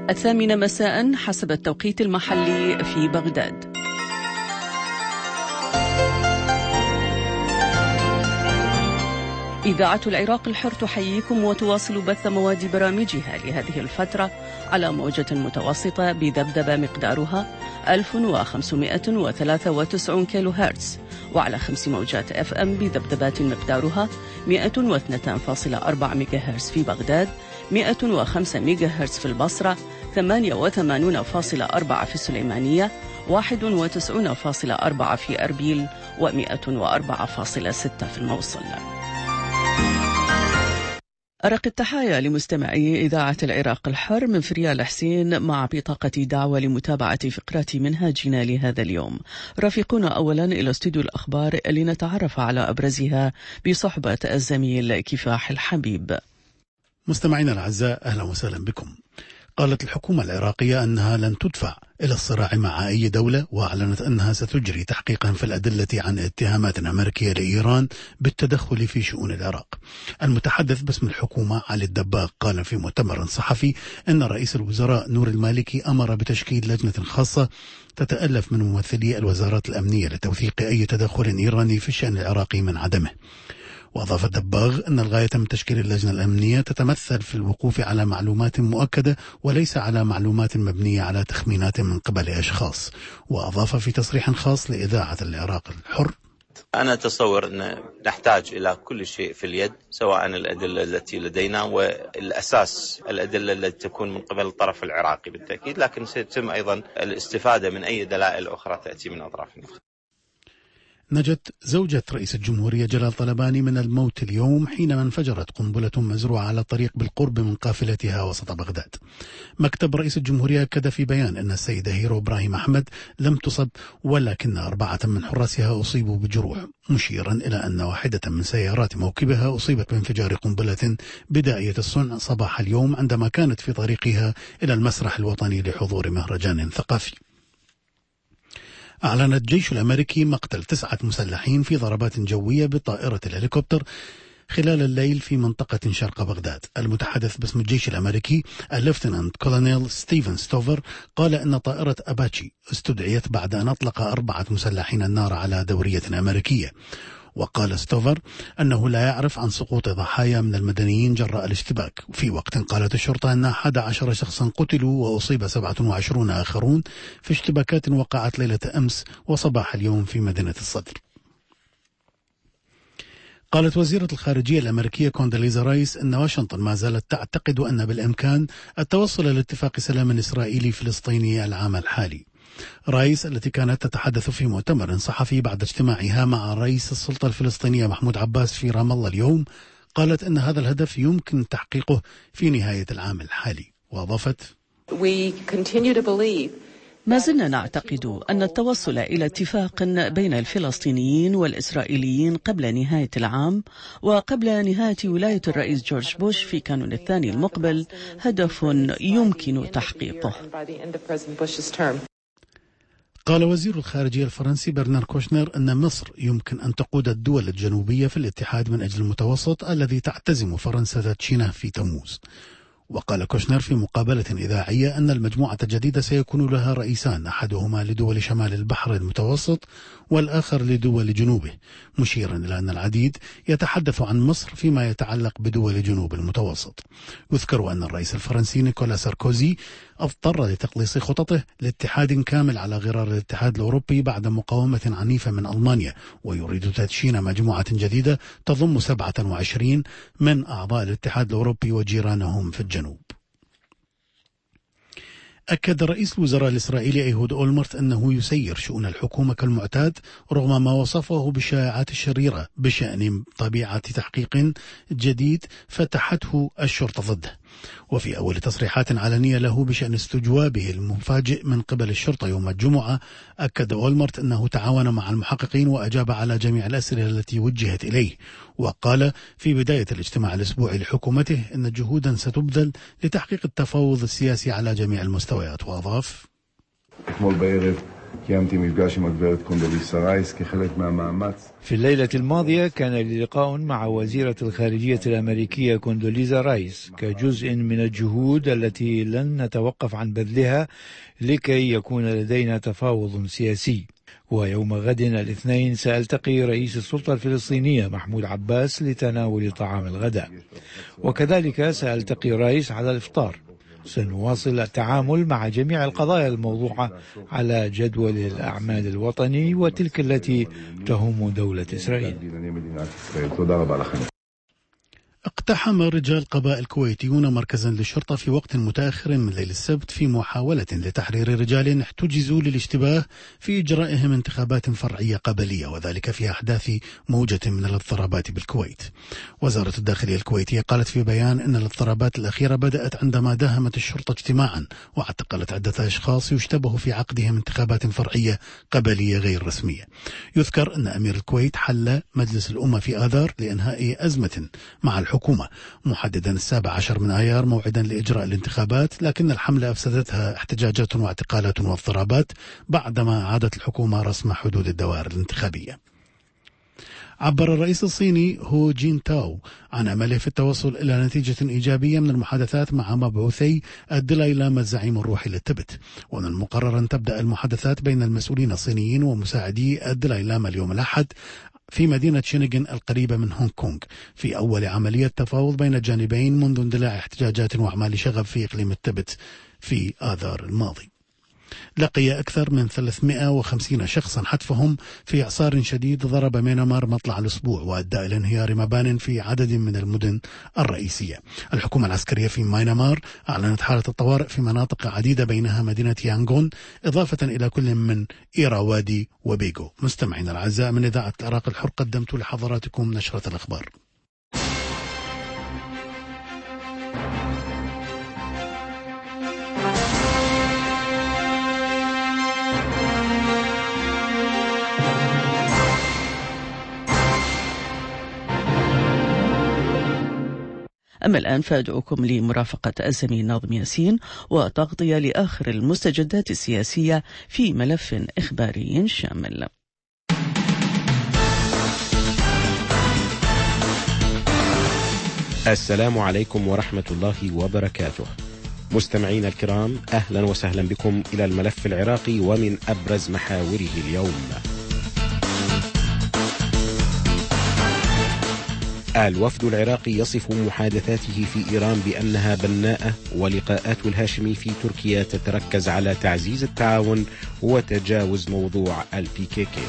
8 مساء حسب التوقيت المحلي في بغداد. إذاعة العراق الحر تحييكم وتواصل بث مواد برامجها لهذه الفترة على موجة متوسطة بذبذبة مقدارها 1593 كيلو هرتز، وعلى 5 موجات FM بذبذبات مقدارها 102.4 ميجا هرتز في بغداد، 105 ميجا هرتز في البصرة، 88.4 في السليمانية، 91.4 في أربيل، و104.6 في الموصل. أرق التحايا لمستمعي إذاعة العراق الحر من فريال حسين مع بطاقة دعوة لمتابعة فقرات منهاجنا لهذا اليوم. رافقونا أولا إلى استوديو الأخبار لنتعرف على أبرزها بصحبة الزميل كفاح الحبيب. مستمعينا الأعزاء، أهلا وسهلا بكم. قالت الحكومة العراقية أنها لن تدفع إلى الصراع مع أي دولة، وأعلنت أنها ستجري تحقيقا في الأدلة عن اتهامات أمريكية لإيران بالتدخل في شؤون العراق. المتحدث باسم الحكومة علي الدباغ قال في مؤتمر صحفي أن رئيس الوزراء نور المالكي أمر بتشكيل لجنة خاصة تتألف من ممثلي الوزارات الأمنية لتوثيق أي تدخل إيراني في الشأن العراقي من عدمه. وأضاف الدباغ أن الغاية من تشكيل اللجنة الأمنية تتمثل في الوقوف على معلومات مؤكدة وليس على معلومات مبنية على تخمينات من قبل أشخاص. وأضاف في تصريح خاص لإذاعة العراق الحر: أنا أتصور أن نحتاج إلى كل شيء في اليد، سواء الأدلة التي لدينا والأساس الأدلة التي تكون من قبل الطرف العراقي بالتأكيد، لكن سيتم أيضا الاستفادة من أي دلائل أخرى تأتي من أطراف أخرى. نجت زوجة رئيس الجمهورية جلال طلباني من الموت اليوم حينما انفجرت قنبلة مزروعة على طريق بالقرب من قافلتها وسط بغداد. مكتب رئيس الجمهورية أكد في بيان أن السيدة هيرو إبراهيم أحمد لم تصب، ولكن 4 من حراسها أصيبوا بجروح، مشيرا إلى أن واحدة من سيارات موكبها أصيبت بانفجار قنبلة بدائية الصنع صباح اليوم عندما كانت في طريقها إلى المسرح الوطني لحضور مهرجان ثقافي. أعلن الجيش الأمريكي مقتل 9 مسلحين في ضربات جوية بطائرة الهليكوبتر خلال الليل في منطقة شرق بغداد. المتحدث باسم الجيش الأمريكي الليفتنانت كولونيل ستيفن ستوفر قال أن طائرة أباتشي استدعيت بعد أن أطلق 4 مسلحين النار على دورية أمريكية. وقال ستوفر أنه لا يعرف عن سقوط ضحايا من المدنيين جراء الاشتباك، في وقت قالت الشرطة أن 11 شخصا قتلوا وأصيب 27 آخرون في اشتباكات وقعت ليلة أمس وصباح اليوم في مدينة الصدر. قالت وزيرة الخارجية الأمريكية كونداليزا رايس أن واشنطن ما زالت تعتقد أن بالإمكان التوصل لاتفاق سلام إسرائيلي فلسطيني العام الحالي. رايس التي كانت تتحدث في مؤتمر صحفي بعد اجتماعها مع رئيس السلطة الفلسطينية محمود عباس في رام الله اليوم قالت أن هذا الهدف يمكن تحقيقه في نهاية العام الحالي. وأضافت: ما زلنا نعتقد أن التوصل إلى اتفاق بين الفلسطينيين والإسرائيليين قبل نهاية العام وقبل نهاية ولاية الرئيس جورج بوش في كانون الثاني المقبل هدف يمكن تحقيقه. قال وزير الخارجية الفرنسي برنار كوشنر أن مصر يمكن أن تقود الدول الجنوبية في الاتحاد من أجل المتوسط الذي تعتزم فرنسا تدشينه في تموز. وقال كوشنر في مقابلة إذاعية أن المجموعة الجديدة سيكون لها رئيسان، أحدهما لدول شمال البحر المتوسط والآخر لدول جنوبه، مشيرا إلى أن العديد يتحدث عن مصر فيما يتعلق بدول جنوب المتوسط. يذكر أن الرئيس الفرنسي نيكولا ساركوزي اضطر لتقليص خططه لاتحاد كامل على غرار الاتحاد الأوروبي بعد مقاومة عنيفة من ألمانيا، ويريد تدشين مجموعة جديدة تضم 27 من أعضاء الاتحاد الأوروبي وجيرانهم في الجنوب. أكد رئيس الوزراء الإسرائيلي أيهود أولمرت أنه يسير شؤون الحكومة كالمعتاد رغم ما وصفه بالشائعات الشريرة بشأن طبيعة تحقيق جديد فتحته الشرطة ضده. وفي أول تصريحات علنية له بشأن استجوابه المفاجئ من قبل الشرطة يوم الجمعة، أكد أولمرت أنه تعاون مع المحققين وأجاب على جميع الأسئلة التي وجهت إليه. وقال في بداية الاجتماع الأسبوعي لحكومته أن جهودا ستبذل لتحقيق التفاوض السياسي على جميع المستويات. وأضاف: في الليلة الماضية كان لي لقاء مع وزيرة الخارجية الأمريكية كوندوليزا رايس كجزء من الجهود التي لن نتوقف عن بذلها لكي يكون لدينا تفاوض سياسي. ويوم غد الاثنين سألتقي رئيس السلطة الفلسطينية محمود عباس لتناول طعام الغداء، وكذلك سألتقي رايس على الإفطار. سنواصل التعامل مع جميع القضايا الموضوعة على جدول الأعمال الوطني وتلك التي تهم دولة إسرائيل. اقتحم رجال قبائل كويتيون مركزا للشرطة في وقت متأخر من ليل السبت في محاولة لتحرير رجال احتجزوا للاشتباه في إجرائهم انتخابات فرعية قبلية، وذلك في أحداث موجة من الاضطرابات بالكويت. وزارة الداخلية الكويتية قالت في بيان أن الاضطرابات الأخيرة بدأت عندما داهمت الشرطة اجتماعا واعتقلت عدة أشخاص يشتبه في عقدهم انتخابات فرعية قبلية غير رسمية. يذكر أن أمير الكويت حل مجلس الأمة في آذار لإنهاء أزمة مع الحكومة، محددا 17 من آيار موعدا لإجراء الانتخابات، لكن الحملة أفسدتها احتجاجات واعتقالات واضطرابات بعدما عادت الحكومة رسم حدود الدوائر الانتخابية. عبر الرئيس الصيني هو جين تاو عن أمله في التوصل إلى نتيجة إيجابية من المحادثات مع مبعوثي الدلاي لاما الزعيم الروحي للتبت، ومن المقرر أن تبدأ المحادثات بين المسؤولين الصينيين ومساعدي الدلاي لاما اليوم الأحد في مدينة شينغن القريبة من هونغ كونغ، في أول عملية تفاوض بين الجانبين منذ اندلاع احتجاجات وأعمال شغب في إقليم التبت في آذار الماضي. لقي أكثر من 350 شخصا حتفهم في إعصار شديد ضرب ميانمار مطلع الأسبوع وأدى إلى انهيار مبان في عدد من المدن الرئيسية. الحكومة العسكرية في ميانمار أعلنت حالة الطوارئ في مناطق عديدة بينها مدينة يانغون، إضافة إلى كل من إيراوادي وبيغو. مستمعين الأعزاء، من إذاعة العراق الحر قدمت لحضراتكم نشرة الأخبار. أما الآن فأدعوكم لمرافقة الزميل ناظم ياسين وتغطية لآخر المستجدات السياسية في ملف إخباري شامل. السلام عليكم ورحمة الله وبركاته. مستمعين الكرام، أهلا وسهلا بكم إلى الملف العراقي ومن أبرز محاوره اليوم. الوفد العراقي يصف محادثاته في إيران بأنها بناءة، ولقاءات الهاشمي في تركيا تتركز على تعزيز التعاون وتجاوز موضوع الPKK.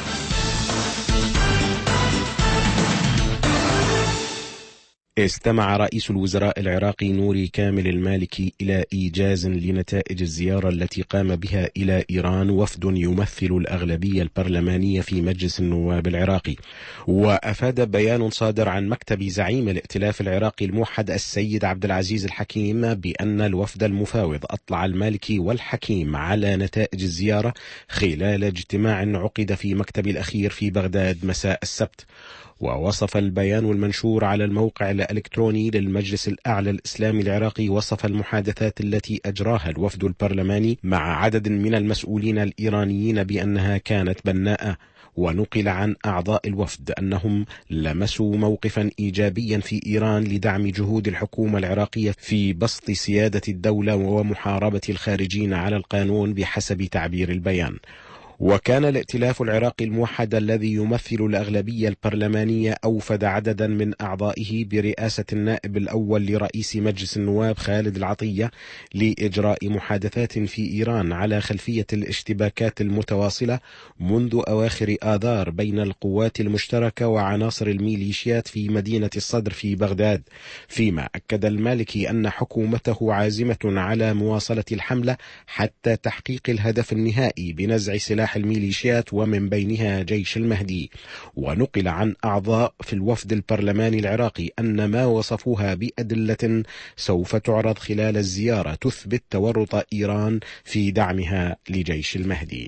استمع رئيس الوزراء العراقي نوري كامل المالكي إلى إيجاز لنتائج الزيارة التي قام بها إلى إيران وفد يمثل الأغلبية البرلمانية في مجلس النواب العراقي. وأفاد بيان صادر عن مكتب زعيم الائتلاف العراقي الموحد السيد عبد العزيز الحكيم بأن الوفد المفاوض أطلع المالكي والحكيم على نتائج الزيارة خلال اجتماع عقد في مكتب الأخير في بغداد مساء السبت. ووصف البيان المنشور على الموقع الإلكتروني للمجلس الأعلى الإسلامي العراقي وصف المحادثات التي أجراها الوفد البرلماني مع عدد من المسؤولين الإيرانيين بأنها كانت بناءة. ونقل عن أعضاء الوفد أنهم لمسوا موقفا إيجابيا في إيران لدعم جهود الحكومة العراقية في بسط سيادة الدولة ومحاربة الخارجين على القانون بحسب تعبير البيان. وكان الائتلاف العراقي الموحد الذي يمثل الأغلبية البرلمانية أوفد عددا من أعضائه برئاسة النائب الأول لرئيس مجلس النواب خالد العطية لإجراء محادثات في إيران على خلفية الاشتباكات المتواصلة منذ أواخر آذار بين القوات المشتركة وعناصر الميليشيات في مدينة الصدر في بغداد، فيما أكد المالكي أن حكومته عازمة على مواصلة الحملة حتى تحقيق الهدف النهائي بنزع سلاح الميليشيات ومن بينها جيش المهدي. ونقل عن أعضاء في الوفد البرلماني العراقي أن ما وصفوها بأدلة سوف تعرض خلال الزيارة تثبت تورط إيران في دعمها لجيش المهدي.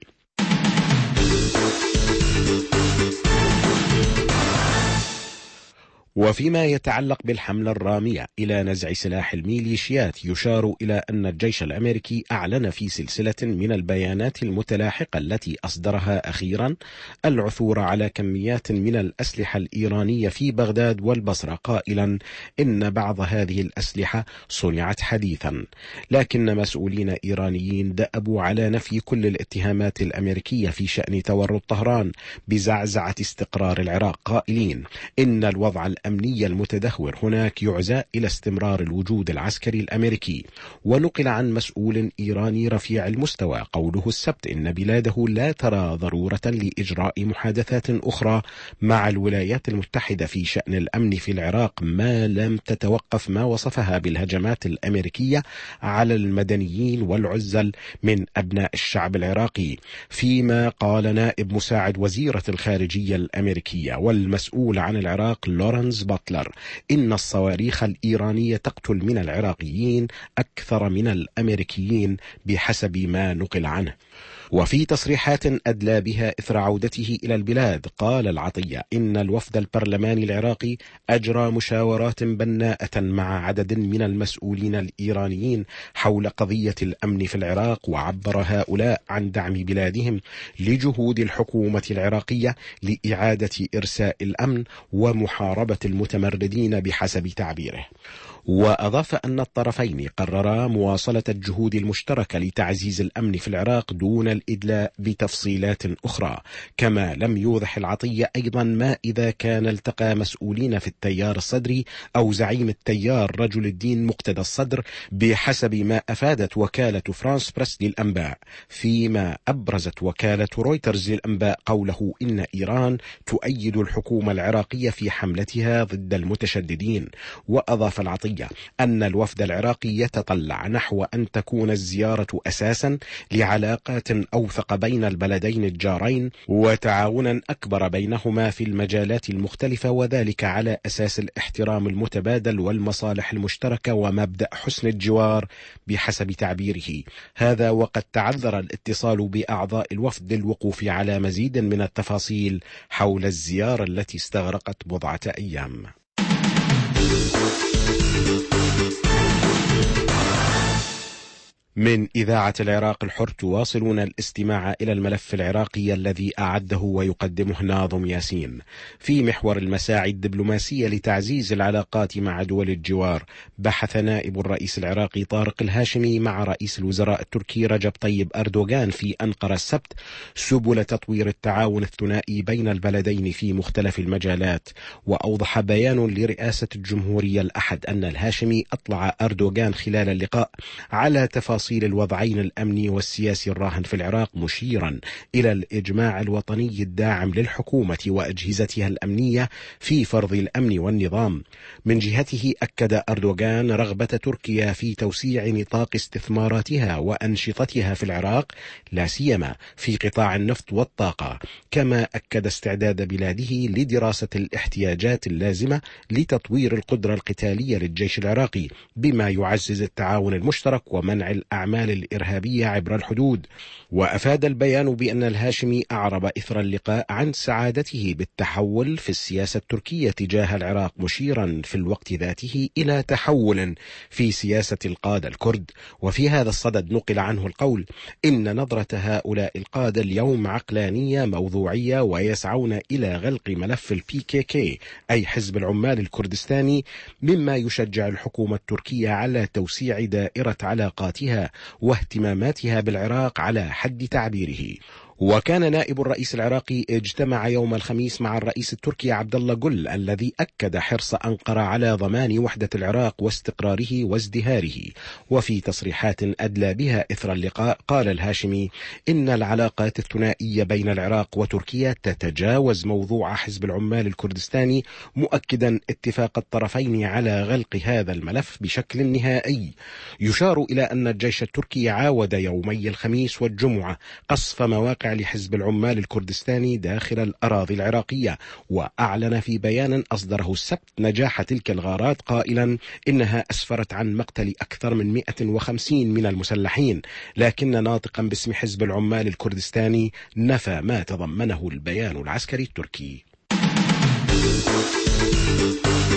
وفيما يتعلق بالحملة الرامية إلى نزع سلاح الميليشيات، يشار إلى أن الجيش الأمريكي أعلن في سلسلة من البيانات المتلاحقة التي أصدرها أخيرا العثور على كميات من الأسلحة الإيرانية في بغداد والبصرة، قائلا إن بعض هذه الأسلحة صنعت حديثا. لكن مسؤولين إيرانيين دأبوا على نفي كل الاتهامات الأمريكية في شأن تورط طهران بزعزعة استقرار العراق، قائلين إن الوضع الأمني المتدهور هناك يعزى إلى استمرار الوجود العسكري الأمريكي. ونقل عن مسؤول إيراني رفيع المستوى قوله السبت إن بلاده لا ترى ضرورة لإجراء محادثات أخرى مع الولايات المتحدة في شأن الأمن في العراق ما لم تتوقف ما وصفها بالهجمات الأمريكية على المدنيين والعزل من أبناء الشعب العراقي. فيما قال نائب مساعد وزيرة الخارجية الأمريكية والمسؤول عن العراق لورنس باتلر إن الصواريخ الإيرانية تقتل من العراقيين أكثر من الأمريكيين بحسب ما نقل عنه. وفي تصريحات أدلى بها إثر عودته إلى البلاد، قال العطية إن الوفد البرلماني العراقي أجرى مشاورات بناءة مع عدد من المسؤولين الإيرانيين حول قضية الأمن في العراق، وعبر هؤلاء عن دعم بلادهم لجهود الحكومة العراقية لإعادة إرساء الأمن ومحاربة المتمردين بحسب تعبيره. وأضاف أن الطرفين قررا مواصلة الجهود المشتركة لتعزيز الأمن في العراق دون الإدلاء بتفصيلات أخرى. كما لم يوضح العطية أيضا ما إذا كان التقى مسؤولين في التيار الصدري أو زعيم التيار رجل الدين مقتدى الصدر بحسب ما أفادت وكالة فرانس بريس للأنباء. فيما أبرزت وكالة رويترز للأنباء قوله إن إيران تؤيد الحكومة العراقية في حملتها ضد المتشددين. وأضاف العطية أن الوفد العراقي يتطلع نحو أن تكون الزيارة أساسا لعلاقات أوثق بين البلدين الجارين وتعاونا أكبر بينهما في المجالات المختلفة، وذلك على أساس الاحترام المتبادل والمصالح المشتركة ومبدأ حسن الجوار بحسب تعبيره. هذا وقد تعذر الاتصال بأعضاء الوفد للوقوف على مزيد من التفاصيل حول الزيارة التي استغرقت بضعة أيام. من إذاعة العراق الحر تواصلون الاستماع إلى الملف العراقي الذي أعده ويقدمه ناظم ياسين. في محور المساعي الدبلوماسية لتعزيز العلاقات مع دول الجوار، بحث نائب الرئيس العراقي طارق الهاشمي مع رئيس الوزراء التركي رجب طيب أردوغان في أنقرة السبت سبل تطوير التعاون الثنائي بين البلدين في مختلف المجالات. وأوضح بيان لرئاسة الجمهورية الأحد أن الهاشمي أطلع أردوغان خلال اللقاء على تفاصيل الوضعين الأمني والسياسي الراهن في العراق، مشيرا إلى الإجماع الوطني الداعم للحكومة وأجهزتها الأمنية في فرض الأمن والنظام. من جهته أكد أردوغان رغبة تركيا في توسيع نطاق استثماراتها وأنشطتها في العراق، لا سيما في قطاع النفط والطاقة. كما أكد استعداد بلاده لدراسة الاحتياجات اللازمة لتطوير القدرة القتالية للجيش العراقي بما يعزز التعاون المشترك ومنع الأعمال الإرهابية عبر الحدود. وأفاد البيان بأن الهاشمي أعرب إثر اللقاء عن سعادته بالتحول في السياسة التركية تجاه العراق، مشيرا في الوقت ذاته إلى تحول في سياسة القادة الكرد. وفي هذا الصدد نقل عنه القول إن نظرة هؤلاء القادة اليوم عقلانية موضوعية ويسعون إلى غلق ملف الPKK أي حزب العمال الكردستاني، مما يشجع الحكومة التركية على توسيع دائرة علاقاتها واهتماماتها بالعراق على حد تعبيره. وكان نائب الرئيس العراقي اجتمع يوم الخميس مع الرئيس التركي عبد الله جل الذي أكد حرص أنقرة على ضمان وحدة العراق واستقراره وازدهاره. وفي تصريحات أدلى بها إثر اللقاء قال الهاشمي إن العلاقات الثنائية بين العراق وتركيا تتجاوز موضوع حزب العمال الكردستاني، مؤكدا اتفاق الطرفين على غلق هذا الملف بشكل نهائي. يشار إلى أن الجيش التركي عاود يومي الخميس والجمعة قصف مواقع لحزب العمال الكردستاني داخل الأراضي العراقية، وأعلن في بيان أصدره السبت نجاح تلك الغارات قائلا إنها أسفرت عن مقتل أكثر من 150 من المسلحين. لكن ناطقا باسم حزب العمال الكردستاني نفى ما تضمنه البيان العسكري التركي.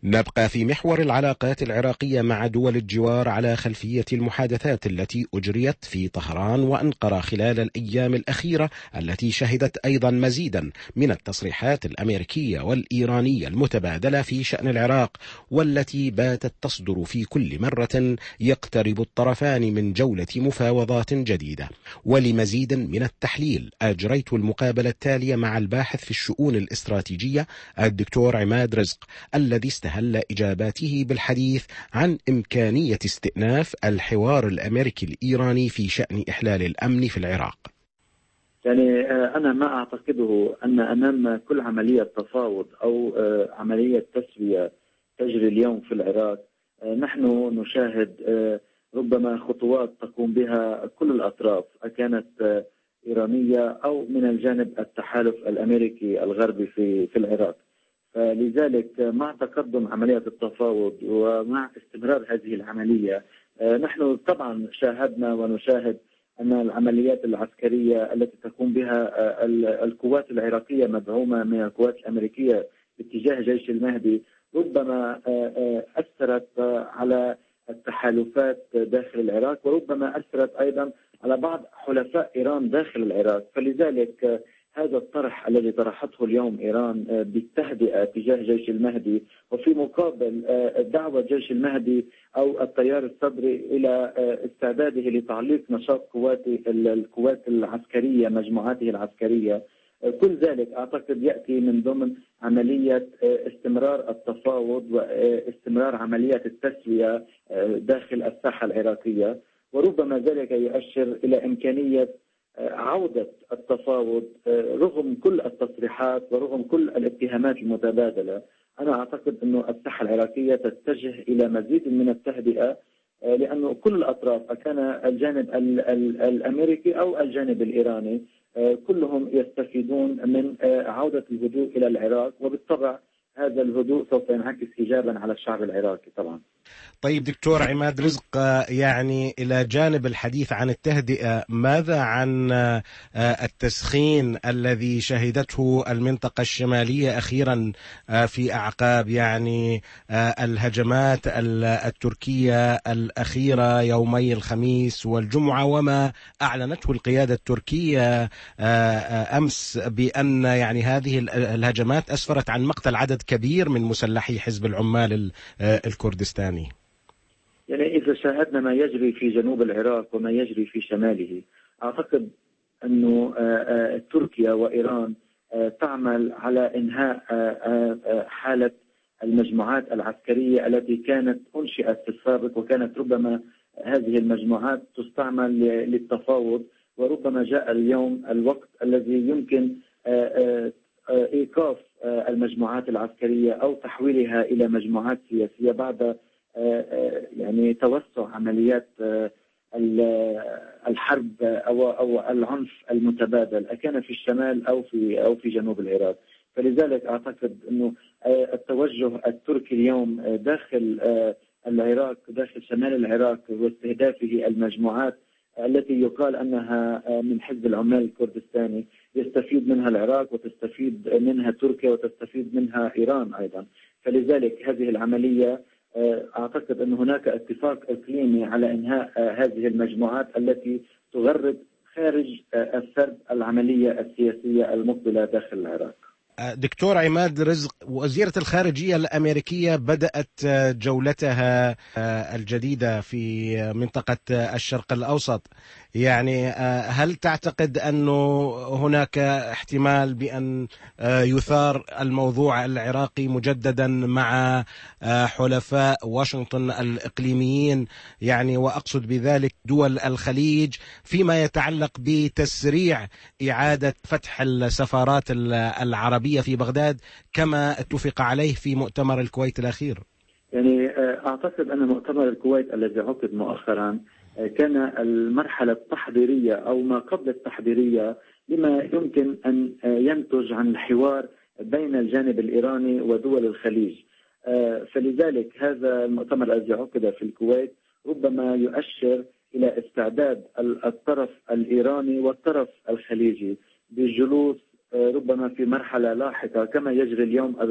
نبقى في محور العلاقات العراقية مع دول الجوار على خلفية المحادثات التي أجريت في طهران وأنقرة خلال الأيام الأخيرة، التي شهدت أيضا مزيدا من التصريحات الأمريكية والإيرانية المتبادلة في شأن العراق، والتي باتت تصدر في كل مرة يقترب الطرفان من جولة مفاوضات جديدة. ولمزيد من التحليل أجريت المقابلة التالية مع الباحث في الشؤون الاستراتيجية الدكتور عماد رزق، الذي استهل إجاباته بالحديث عن إمكانية استئناف الحوار الأمريكي الإيراني في شأن إحلال الأمن في العراق. يعني أنا ما أعتقده أن أمام كل عملية تفاوض أو عملية تسوية تجري اليوم في العراق نحن نشاهد ربما خطوات تقوم بها كل الأطراف، كانت إيرانية أو من الجانب التحالف الأمريكي الغربي في العراق. فلذلك مع تقدم عملية التفاوض ومع استمرار هذه العملية نحن طبعا شاهدنا ونشاهد أن العمليات العسكرية التي تقوم بها القوات العراقية مدعومة من القوات الأمريكية باتجاه جيش المهدي ربما أثرت على التحالفات داخل العراق، وربما أثرت أيضا على بعض حلفاء إيران داخل العراق. فلذلك هذا الطرح الذي طرحته اليوم إيران بالتهدئة تجاه جيش المهدي، وفي مقابل دعوة جيش المهدي أو التيار الصدري إلى استعداده لتعليق نشاط القوات العسكرية مجموعاته العسكرية، كل ذلك أعتقد يأتي من ضمن عملية استمرار التفاوض واستمرار عملية التسوية داخل الساحة العراقية، وربما ذلك يؤشر إلى إمكانية عودة التفاوض رغم كل التصريحات ورغم كل الاتهامات المتبادلة. أنا أعتقد أن الساحة العراقية تتجه إلى مزيد من التهدئة، لأن كل الأطراف كان الجانب الأمريكي أو الجانب الإيراني كلهم يستفيدون من عودة الهدوء إلى العراق، وبالطبع هذا الهدوء سوف ينعكس إيجابا على الشعب العراقي طبعا. طيب دكتور عماد رزق، يعني إلى جانب الحديث عن التهدئة، ماذا عن التسخين الذي شهدته المنطقة الشمالية أخيرا في أعقاب يعني الهجمات التركية الأخيرة يومي الخميس والجمعة، وما أعلنته القيادة التركية أمس بأن يعني هذه الهجمات أسفرت عن مقتل عدد كبير من مسلحي حزب العمال الكردستاني؟ يعني إذا شاهدنا ما يجري في جنوب العراق وما يجري في شماله، أعتقد أنه تركيا وإيران تعمل على إنهاء حالة المجموعات العسكرية التي كانت أنشئت في السابق، وكانت ربما هذه المجموعات تستعمل للتفاوض، وربما جاء اليوم الوقت الذي يمكن إيقاف المجموعات العسكرية أو تحويلها إلى مجموعات سياسية بعد يعني توسع عمليات الحرب أو العنف المتبادل، كان في الشمال أو في جنوب العراق. فلذلك أعتقد أنه التوجه التركي اليوم داخل العراق، داخل شمال العراق، واستهدافه المجموعات التي يقال أنها من حزب العمال الكردستاني، يستفيد منها العراق وتستفيد منها تركيا وتستفيد منها إيران أيضا. فلذلك هذه العملية أعتقد أن هناك اتفاق إقليمي على إنهاء هذه المجموعات التي تغرد خارج السرد العملية السياسية المقبلة داخل العراق. دكتور عماد رزق، وزيرة الخارجية الأمريكية بدأت جولتها الجديدة في منطقة الشرق الأوسط، يعني هل تعتقد أنه هناك احتمال بأن يثار الموضوع العراقي مجددا مع حلفاء واشنطن الإقليميين، يعني وأقصد بذلك دول الخليج، فيما يتعلق بتسريع إعادة فتح السفارات العربية في بغداد كما اتفق عليه في مؤتمر الكويت الأخير؟ يعني أعتقد أن مؤتمر الكويت الذي عقد مؤخرا كان المرحلة التحضيرية أو ما قبل التحضيرية لما يمكن أن ينتج عن الحوار بين الجانب الإيراني ودول الخليج. فلذلك هذا المؤتمر الذي عقد في الكويت ربما يؤشر إلى استعداد الطرف الإيراني والطرف الخليجي بالجلوس ربما في مرحلة لاحقة كما يجري اليوم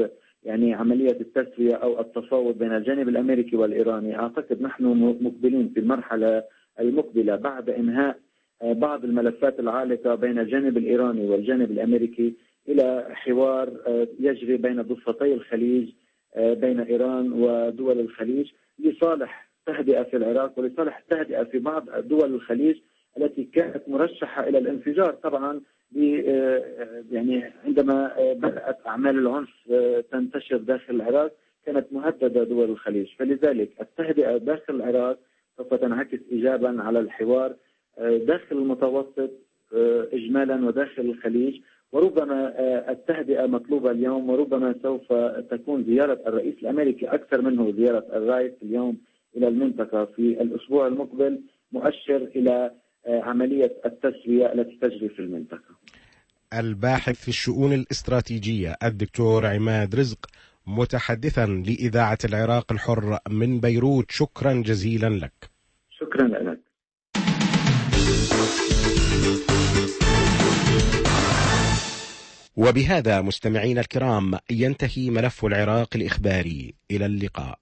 يعني عملية التسوية أو التفاوض بين الجانب الأمريكي والإيراني. أعتقد نحن مقبلين في المرحلة المقبلة بعد إنهاء بعض الملفات العالقة بين الجانب الإيراني والجانب الأمريكي إلى حوار يجري بين ضفتي الخليج، بين إيران ودول الخليج، لصالح تهدئة في العراق ولصالح التهدئة في بعض دول الخليج التي كانت مرشحة إلى الانفجار. طبعا يعني عندما بدأت أعمال العنف تنتشر داخل العراق كانت مهددة دول الخليج، فلذلك التهدئة داخل العراق سوف تنعكس إيجابا على الحوار داخل المتوسط إجمالا وداخل الخليج. وربما التهدئة مطلوبة اليوم، وربما سوف تكون زيارة الرئيس الأمريكي أكثر منه زيارة الرايس اليوم إلى المنطقة في الأسبوع المقبل مؤشر إلى عملية التسوية التي تجري في المنطقة. الباحث في الشؤون الاستراتيجية الدكتور عماد رزق، متحدثا لإذاعة العراق الحر من بيروت، شكرا جزيلا لك. شكرا لك. وبهذا مستمعينا الكرام ينتهي ملف العراق الإخباري. إلى اللقاء.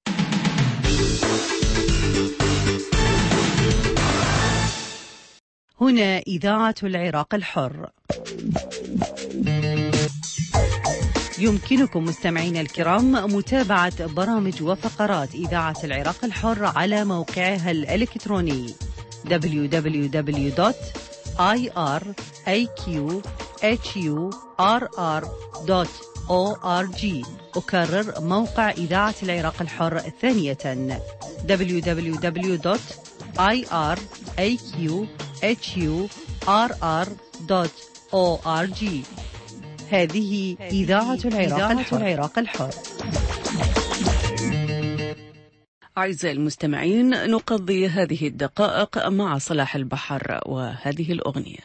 هنا إذاعة العراق الحر. يمكنكم مستمعين الكرام متابعة برامج وفقرات إذاعة العراق الحر على موقعها الإلكتروني www.iraqhurr.org. أكرر موقع إذاعة العراق الحر ثانية www.iraqhurr.org. هذه إذاعة العراق الحر. أعزائي المستمعين، نقضي هذه الدقائق مع صلاح البحر وهذه الأغنية.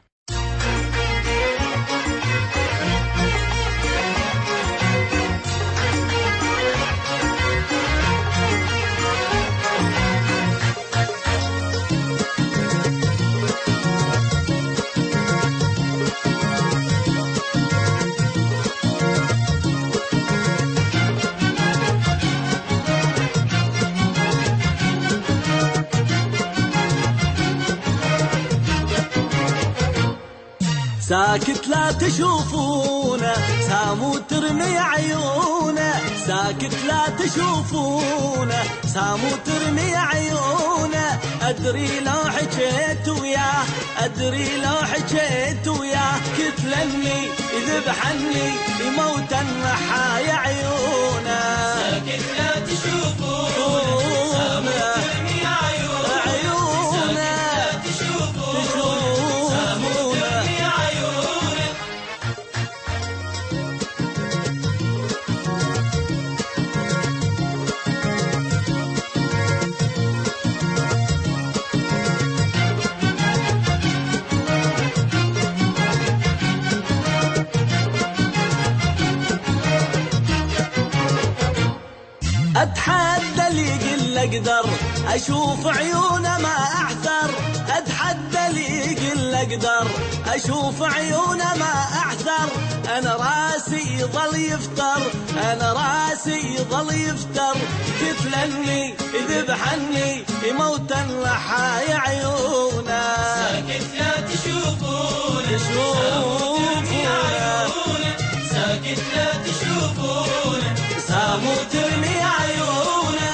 ساكت لا تشوفونه، سامو ترمي عيونه، ساكت لا تشوفونه، سامو ترمي عيونه. أدري لو حكيت وياه، أدري لو حكيت وياه، كتلني يذبحني يموت النحايا عيونه. ساكت لا تشوفونه، سامو ترمي عيونه، عيونه. ساكت لا تشوفونه، سامو ترمي عيونه. أتحدى اللي يقل أقدر أشوف عيونه ما أعثر، أتحدى اللي يقل أقدر أشوف عيونه ما أعثر. أنا راسي يظل يفتر، أنا راسي يظل يفتر، كتلني يذبحني يموت النحايا عيونه. ساكت لا تشوفونه، شوفونه، ساكت لا تشوفونه، سامو ترمي عيونه.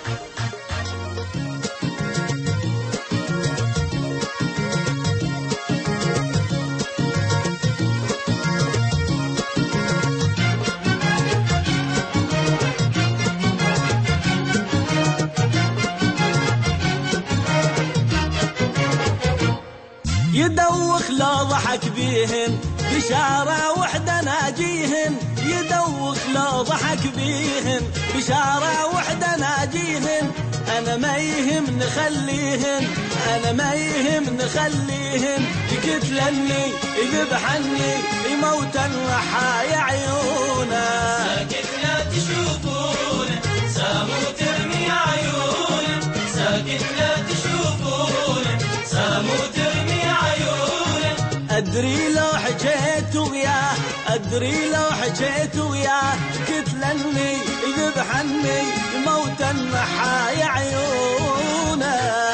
يدوخ لو ضحك بيهن بشارة وحدة ناجيهن، يدوخ لو ضحك بيهن بشارة وحدة ناجيهن. أنا ما يهم نخليهن، أنا ما يهم نخليهن، يقتلني يذبحني يموت النحايا عيونه. ساكت لا تشوفونه، سامو ترمي عيونه، ساكت لا تشوفونه، سامو ترمي عيونه. أدري لو حكيت وياه، أدري لو حكيت وياه قتلني ذبحني موتا محايا عيونه.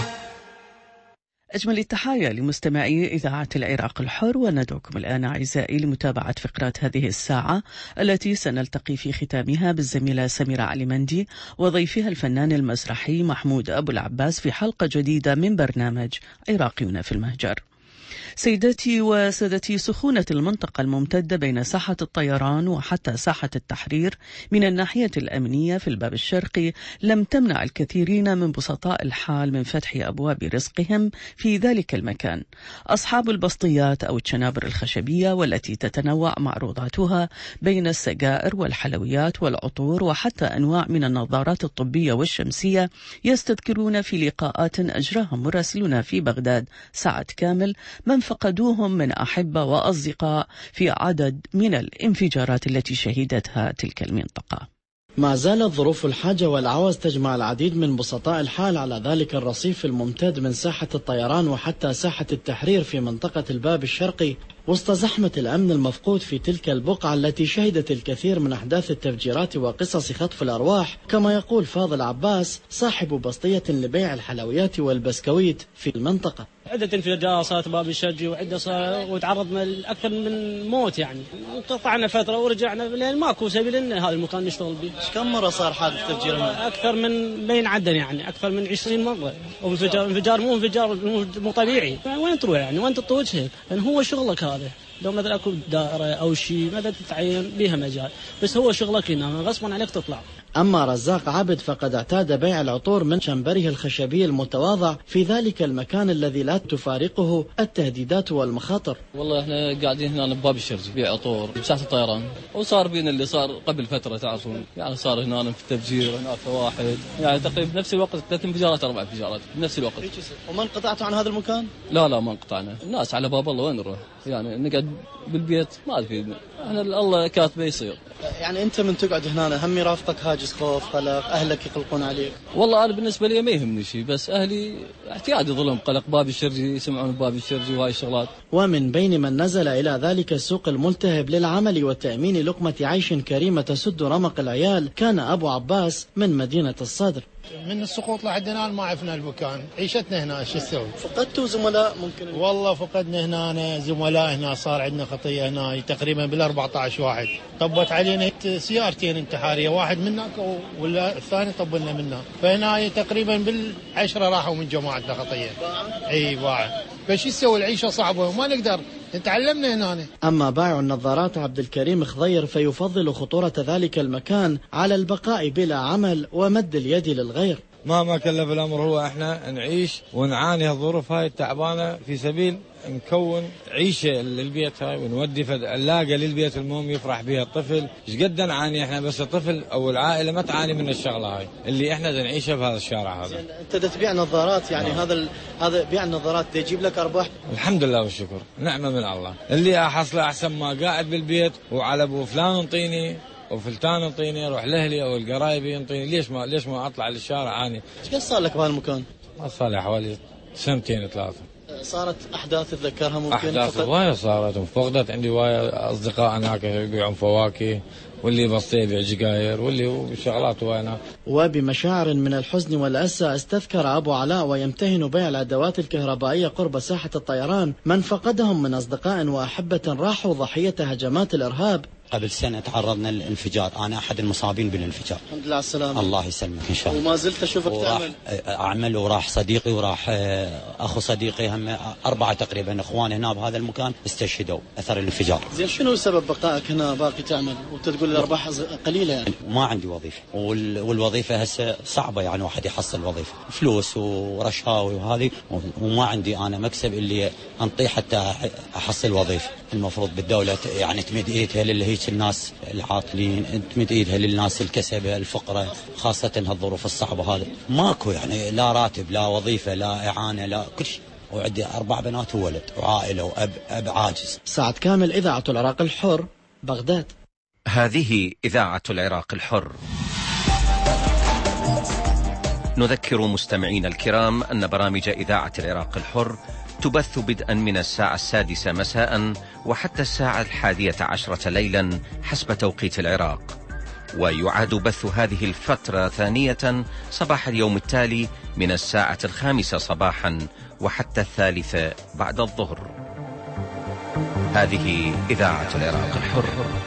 أجمل التحايا لمستمعي إذاعة العراق الحر، وندعوكم الآن أعزائي لمتابعة فقرات هذه الساعة التي سنلتقي في ختامها بالزميلة سميرة علي مندي وضيفها الفنان المسرحي محمود أبو العباس في حلقة جديدة من برنامج عراقيون في المهجر. سيداتي وسادتي، سخونة المنطقة الممتدة بين ساحة الطيران وحتى ساحة التحرير من الناحية الأمنية في الباب الشرقي لم تمنع الكثيرين من بسطاء الحال من فتح أبواب رزقهم في ذلك المكان. أصحاب البسطيات أو الشنابر الخشبية والتي تتنوع معروضاتها بين السجائر والحلويات والعطور وحتى أنواع من النظارات الطبية والشمسية يستذكرون في لقاءات أجراها مراسلنا في بغداد سعد كامل من فقدوهم من أحبة وأصدقاء في عدد من الانفجارات التي شهدتها تلك المنطقة. ما زالت ظروف الحاجة والعوز تجمع العديد من بسطاء الحال على ذلك الرصيف الممتد من ساحة الطيران وحتى ساحة التحرير في منطقة الباب الشرقي وسط زحمة الأمن المفقود في تلك البقعة التي شهدت الكثير من أحداث التفجيرات وقصص خطف الأرواح، كما يقول فاضل عباس صاحب بسطية لبيع الحلويات والبسكويت في المنطقة. عدة انفجارات صارت باب الشرقي وتعرضنا لأكثر من موت، يعني انقطعنا فترة ورجعنا لأن ماكو سبيل إن هذا المكان نشتغل به. كم مرة صار حادث تفجير هنا؟ أكثر من بين عدن، يعني أكثر من 20 مرة. انفجار مو طبيعي. وين تروح يعني وين تطوج هيك؟ لأن هو شغلك هذا. لو مثلا اكو دائره او شيء مثلا تتعين بها مجال، بس هو شغلك هنا غصبا عليك تطلع. اما رزاق عبد فقد اعتاد بيع العطور من شنبره الخشبي المتواضع في ذلك المكان الذي لا تفارقه التهديدات والمخاطر. والله احنا قاعدين هنا بباب الشرقي بيع عطور بساحه الطيران، وصار بينا اللي صار قبل فتره تعرفون، يعني صار هنا في التفجير هناك واحد، يعني تقريبا بنفس الوقت 3 انفجارات 4 انفجارات بنفس الوقت. وما انقطعتوا عن هذا المكان؟ لا ما انقطعنا، الناس على باب الله وين نروح؟ يعني نقعد بالبيت ما تفيدنا، احنا الله كاتبه يصير. يعني انت من تقعد هنا هم يرافقك هاجس خوف قلق، اهلك يقلقون عليك؟ والله انا بالنسبه لي ما يهمني شيء، بس اهلي اعتيادي ظلم قلق باب الشرقي، يسمعون باب الشرقي وهاي الشغلات. ومن بين من نزل الى ذلك السوق الملتهب للعمل وتامين لقمه عيش كريمه تسد رمق العيال كان ابو عباس من مدينه الصدر. من السقوط لحد الآن ما عرفنا المكان، عيشتنا هنا شو نسوي؟ فقدتوا زملاء ممكن؟ والله فقدنا هنا زملاء، هنا صار عندنا خطية هنا تقريبا بال14 واحد، طبت علينا سيارتين انتحارية، واحد منك والثاني طبلنا منها، فهنا تقريبا بال10 راحوا من جماعتنا خطية. اي باع، فشو نسوي؟ العيشة صعبة وما نقدر، تعلمنا هنا. أما بائع النظارات عبد الكريم خضير فيفضل خطورة ذلك المكان على البقاء بلا عمل ومد اليد للغير. ما كلف الأمر، هو احنا نعيش ونعاني الظروف هاي التعبانة في سبيل نكون عيشة للبيت هاي ونودي اللاقة للبيت المهم يفرح بها الطفل. ايش قد نعاني احنا، بس الطفل او العائلة ما تعاني من الشغلة هاي اللي احنا نعيشها بهذا الشارع هذا. انت تبيع نظارات، يعني هذا بيع النظارات يجيب لك ارباح؟ الحمد لله والشكر، نعمة من الله. اللي احصله احسن ما قاعد بالبيت وعلى ابو فلان انطيني وفلتان انطيني، اروح لاهلي او القرايبي ينطيني، ليش ما اطلع للشارع اني؟ ايش قد صار لك بهالمكان؟ صار لي حوالي 2 3. صارت احداث تتذكرها ممكن؟ احداث هوايه صارت وفقدت، عندي هوايه اصدقاء هناك يبيعون فواكه، واللي بسطيه يبيع سجاير، واللي شغلات هوايه. وبمشاعر من الحزن والأسى استذكر أبو علاء ويمتهن بيع الأدوات الكهربائية قرب ساحة الطيران من فقدهم من أصدقاء وأحبة راحوا ضحية هجمات الإرهاب. قبل سنة تعرضنا للانفجار، أنا أحد المصابين بالانفجار. الحمد لله على السلامة. الله يسلمك إن شاء الله. وما زلت أشوفك أعمل وراح صديقي وراح أخو صديقي، هم 4 تقريبا إخوان هنا بهذا المكان استشهدوا أثر الانفجار. زين شنو سبب بقائك هنا باقي تعمل وتقول الأرباح قليلة يعني؟ ما عندي وظيفة، والوظيفة هسه صعبة، يعني واحد يحصل وظيفة، فلوس ورشاوي وهذه، وما عندي أنا مكسب اللي أنطيه حتى أحصل وظيفة. المفروض بالدولة يعني تمد إيدها للي الناس العاطلين، تمد ايدها للناس الكسبة الفقراء، خاصة هالظروف الصعبة هذه. ماكو يعني لا راتب لا وظيفة لا إعانة لا كل شيء، وعندي 4 بنات وولد وعائلة وأب عاجز. سعد كامل، إذاعة العراق الحر، بغداد. هذه إذاعة العراق الحر. نذكر مستمعين الكرام أن برامج إذاعة العراق الحر تبث بدءا من الساعة 6 مساء وحتى الساعة 11 ليلا حسب توقيت العراق، ويعاد بث هذه الفترة ثانية صباح اليوم التالي من الساعة 5 صباحا وحتى 3 بعد الظهر. هذه إذاعة العراق الحر.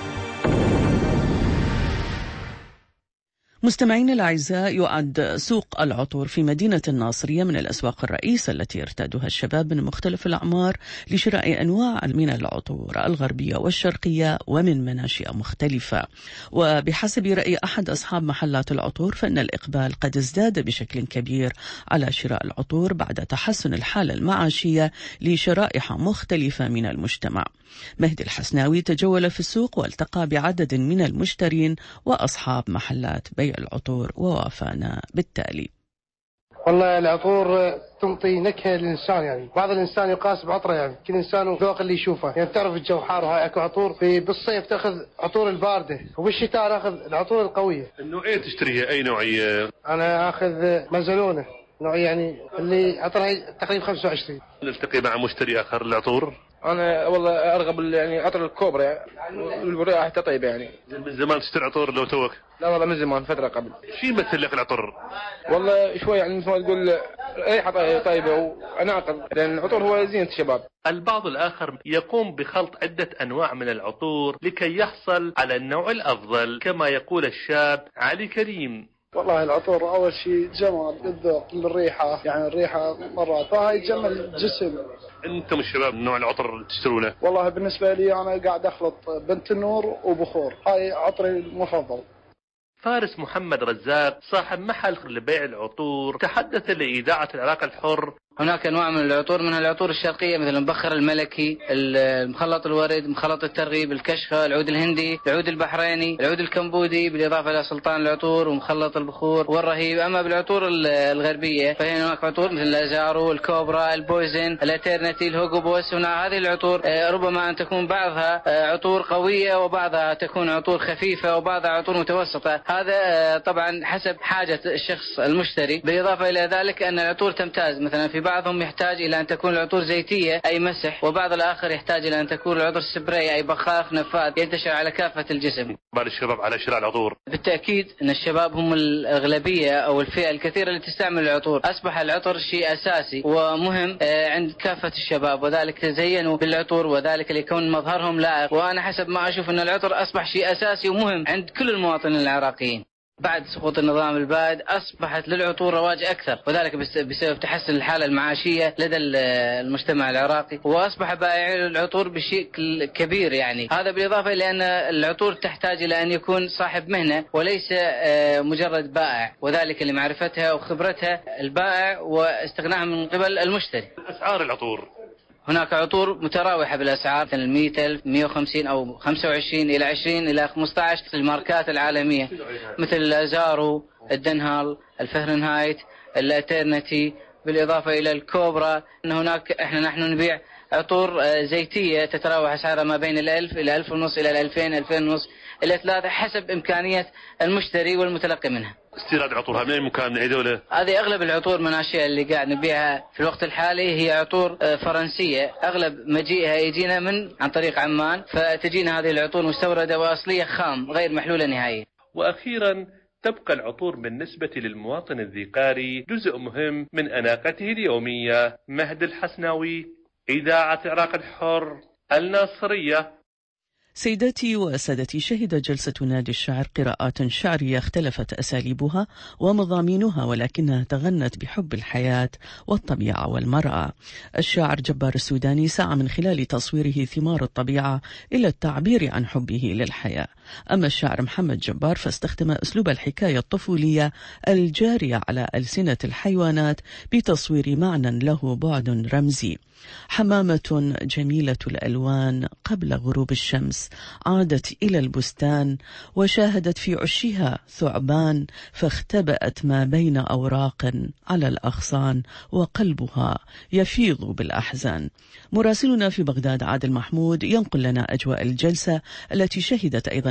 مستمعين الأعزاء، يعد سوق العطور في مدينة الناصرية من الأسواق الرئيسة التي يرتادها الشباب من مختلف الأعمار لشراء أنواع من العطور الغربية والشرقية ومن مناشئ مختلفة. وبحسب رأي أحد أصحاب محلات العطور فإن الإقبال قد ازداد بشكل كبير على شراء العطور بعد تحسن الحالة المعاشية لشرائح مختلفة من المجتمع. مهدي الحسناوي تجول في السوق والتقى بعدد من المشترين وأصحاب محلات بيع العطور ووافانا بالتالي. والله العطور تنطي نكهة للإنسان، يعني بعض الإنسان يقاس بعطره، يعني كل إنسان وذوق اللي يشوفه. يعني تعرف الجو حار، هاي أكو عطور بالصيف تأخذ عطور الباردة، وبالشتاء ناخذ العطور القوية. النوعية تشتريها أي نوعية؟ أنا أخذ مزلونة نوعية، يعني اللي عطرها تقريبا 25. نلتقي مع مشتري آخر للعطور. أنا والله أرغب يعني عطر الكوبرا، يعني والرائحة طيبة. يعني من زمان تشتري عطور لو توك؟ لا والله من زمان، فترة قبل. شو يمثل لك العطر؟ والله شوي يعني مثل ما تقول ريحة طيبة وأناقض، لأن العطور هو زينة الشباب. البعض الآخر يقوم بخلط عدة أنواع من العطور لكي يحصل على النوع الأفضل، كما يقول الشاب علي كريم. والله العطور أول شيء جمال الذوق للريحة، يعني الريحة مرات فهاي تجمل الجسم. أنتم الشباب نوع العطر اللي تشترونه؟ والله بالنسبة لي أنا قاعد أخلط بنت النور وبخور، هاي عطري المفضل. فارس محمد رزاق صاحب محل لبيع العطور تحدث لإذاعة العراق الحر. هناك أنواع من العطور، منها العطور الشرقية مثل المبخر الملكي، المخلط الورد، مخلط الترغيب، الكشخة، العود الهندي، العود البحريني، العود الكمبودي، بالإضافة إلى سلطان العطور ومخلط البخور والرهيب. أما بالعطور الغربية فهي هناك عطور مثل الأزارو، الكوبرا، البويزن، الاترنتي، الهوغوبوس. هنا هذه العطور ربما أن تكون بعضها عطور قوية وبعضها تكون عطور خفيفة وبعضها عطور متوسطة. هذا طبعا حسب حاجة الشخص المشتري. بالإضافة إلى ذلك أن العطور تمتاز، مثلا في بعضهم يحتاج إلى أن تكون العطور زيتية أي مسح، وبعض الآخر يحتاج إلى أن تكون العطور سبراي أي بخاخ نفاذ ينتشر على كافة الجسم. بال الشباب على شراء العطور؟ بالتأكيد أن الشباب هم الأغلبية أو الفئة الكثيرة اللي تستعمل العطور. أصبح العطر شيء أساسي ومهم عند كافة الشباب، وذلك تزينوا بالعطور وذلك ليكون مظهرهم لائق. وأنا حسب ما أشوف أن العطر أصبح شيء أساسي ومهم عند كل المواطنين العراقيين. بعد سقوط النظام البائد أصبحت للعطور رواج أكثر، وذلك بسبب تحسن الحالة المعاشية لدى المجتمع العراقي، وأصبح بائعي العطور بشكل كبير. يعني هذا بالإضافة إلى أن العطور تحتاج إلى أن يكون صاحب مهنة وليس مجرد بائع، وذلك لمعرفتها وخبرتها البائع واستغناها من قبل المشتري. أسعار العطور هناك عطور متراوحة بالأسعار، مثل 100,000 150 أو 25 إلى 20 إلى 15 الماركات العالمية مثل الأزارو، الدنهال، الفهرنهايت، الاترنتي، بالإضافة إلى الكوبرا. هناك نحن نبيع عطور زيتية تتراوح أسعارها ما بين 1000 إلى 1500 إلى 2000 2500 إلى 3 حسب إمكانية المشتري والمتلقي منها. استيراد عطورها من أي مكان من أي دولة؟ هذه أغلب العطور من الأشياء اللي قاعد نبيعها في الوقت الحالي هي عطور فرنسية، أغلب مجيئها يجينا عن طريق عمان، فتجينا هذه العطور مستوردة وأصلية خام غير محلولة نهائيا. وأخيرا تبقى العطور بالنسبة للمواطن الذكاري جزء مهم من أناقته اليومية. مهدي الحسناوي، إذاعة العراق الحر، الناصرية. سيداتي وسادتي، شهدت جلسة نادي الشعر قراءات شعرية اختلفت أساليبها ومضامينها، ولكنها تغنت بحب الحياة والطبيعة والمرأة. الشاعر جبار السوداني سعى من خلال تصويره ثمار الطبيعة إلى التعبير عن حبه للحياة. أما الشاعر محمد جبار فاستخدم أسلوب الحكاية الطفولية الجارية على ألسنة الحيوانات بتصوير معنى له بعد رمزي. حمامة جميلة الألوان قبل غروب الشمس عادت إلى البستان وشاهدت في عشها ثعبان فاختبأت ما بين أوراق على الأغصان وقلبها يفيض بالأحزان. مراسلنا في بغداد عادل محمود ينقل لنا أجواء الجلسة التي شهدت أيضا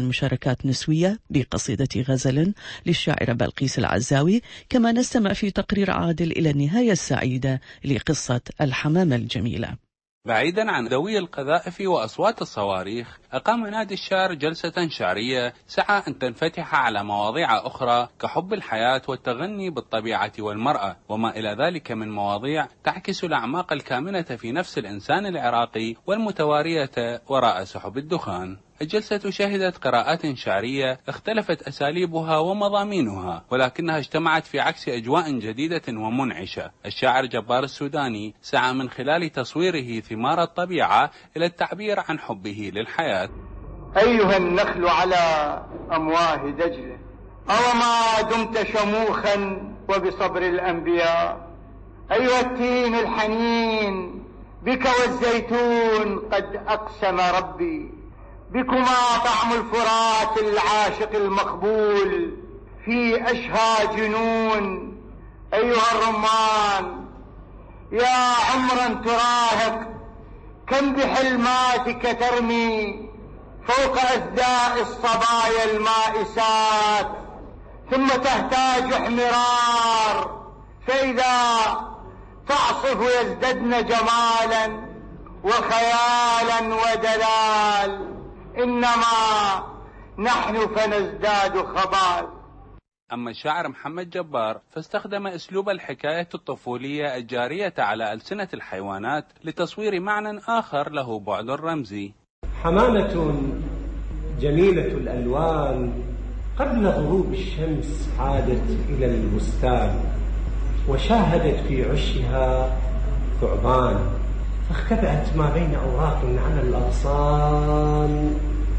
مشاركات نسوية بقصيدة غزل للشاعرة بلقيس العزاوي، كما نستمع في تقرير عادل إلى النهاية السعيدة لقصة الحمامة الجميلة. بعيدا عن ذوي القذائف وأصوات الصواريخ، أقام نادي الشعر جلسة شعرية سعى أن تنفتح على مواضيع أخرى كحب الحياة والتغني بالطبيعة والمرأة وما إلى ذلك من مواضيع تعكس الأعماق الكامنة في نفس الإنسان العراقي والمتوارية وراء سحب الدخان. الجلسة شهدت قراءات شعرية اختلفت أساليبها ومضامينها، ولكنها اجتمعت في عكس أجواء جديدة ومنعشة. الشاعر جبار السوداني سعى من خلال تصويره ثمار الطبيعة إلى التعبير عن حبه للحياة. أيها النخل على أمواه دجلة، أوما دمت شموخا وبصبر الأنبياء. أيها التين الحنين، بك والزيتون قد أقسم ربي، بكما طعم الفرات العاشق المقبول في أشهى جنون. أيها الرمان، يا عمرا تراهق، كم بحلماتك ترمي فوق أثداء الصبايا المائسات، ثم تهتاج احمرار، فإذا تعصف يزددن جمالا وخيالا ودلال، إنما نحن فنزداد خبال. أما الشاعر محمد جبار فاستخدم أسلوب الحكاية الطفولية الجارية على ألسنة الحيوانات لتصوير معنى آخر له بعد رمزي. حمامة جميلة الألوان قبل غروب الشمس عادت إلى البستان، وشاهدت في عشها ثعبان، فاختبأت ما بين أوراق على الأغصان،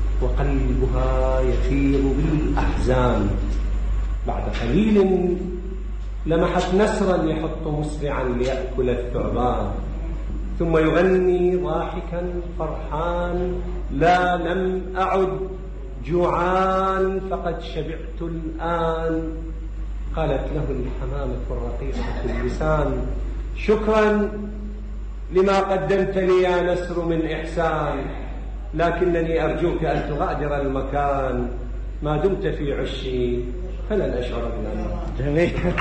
وقلبها يثير بالأحزان. بعد قليل لمحت نسرا يحط مسرعا ليأكل الثعبان، ثم يغني ضاحكا فرحان: لا لم أعد جوعان فقد شبعت الآن. قالت له الحمامة الرقيقة اللسان: شكرا لما قدمت لي يا نسر من إحسان، لكنني أرجوك أن تغادر المكان، ما دمت في عشي فلن أشعر بالأمان.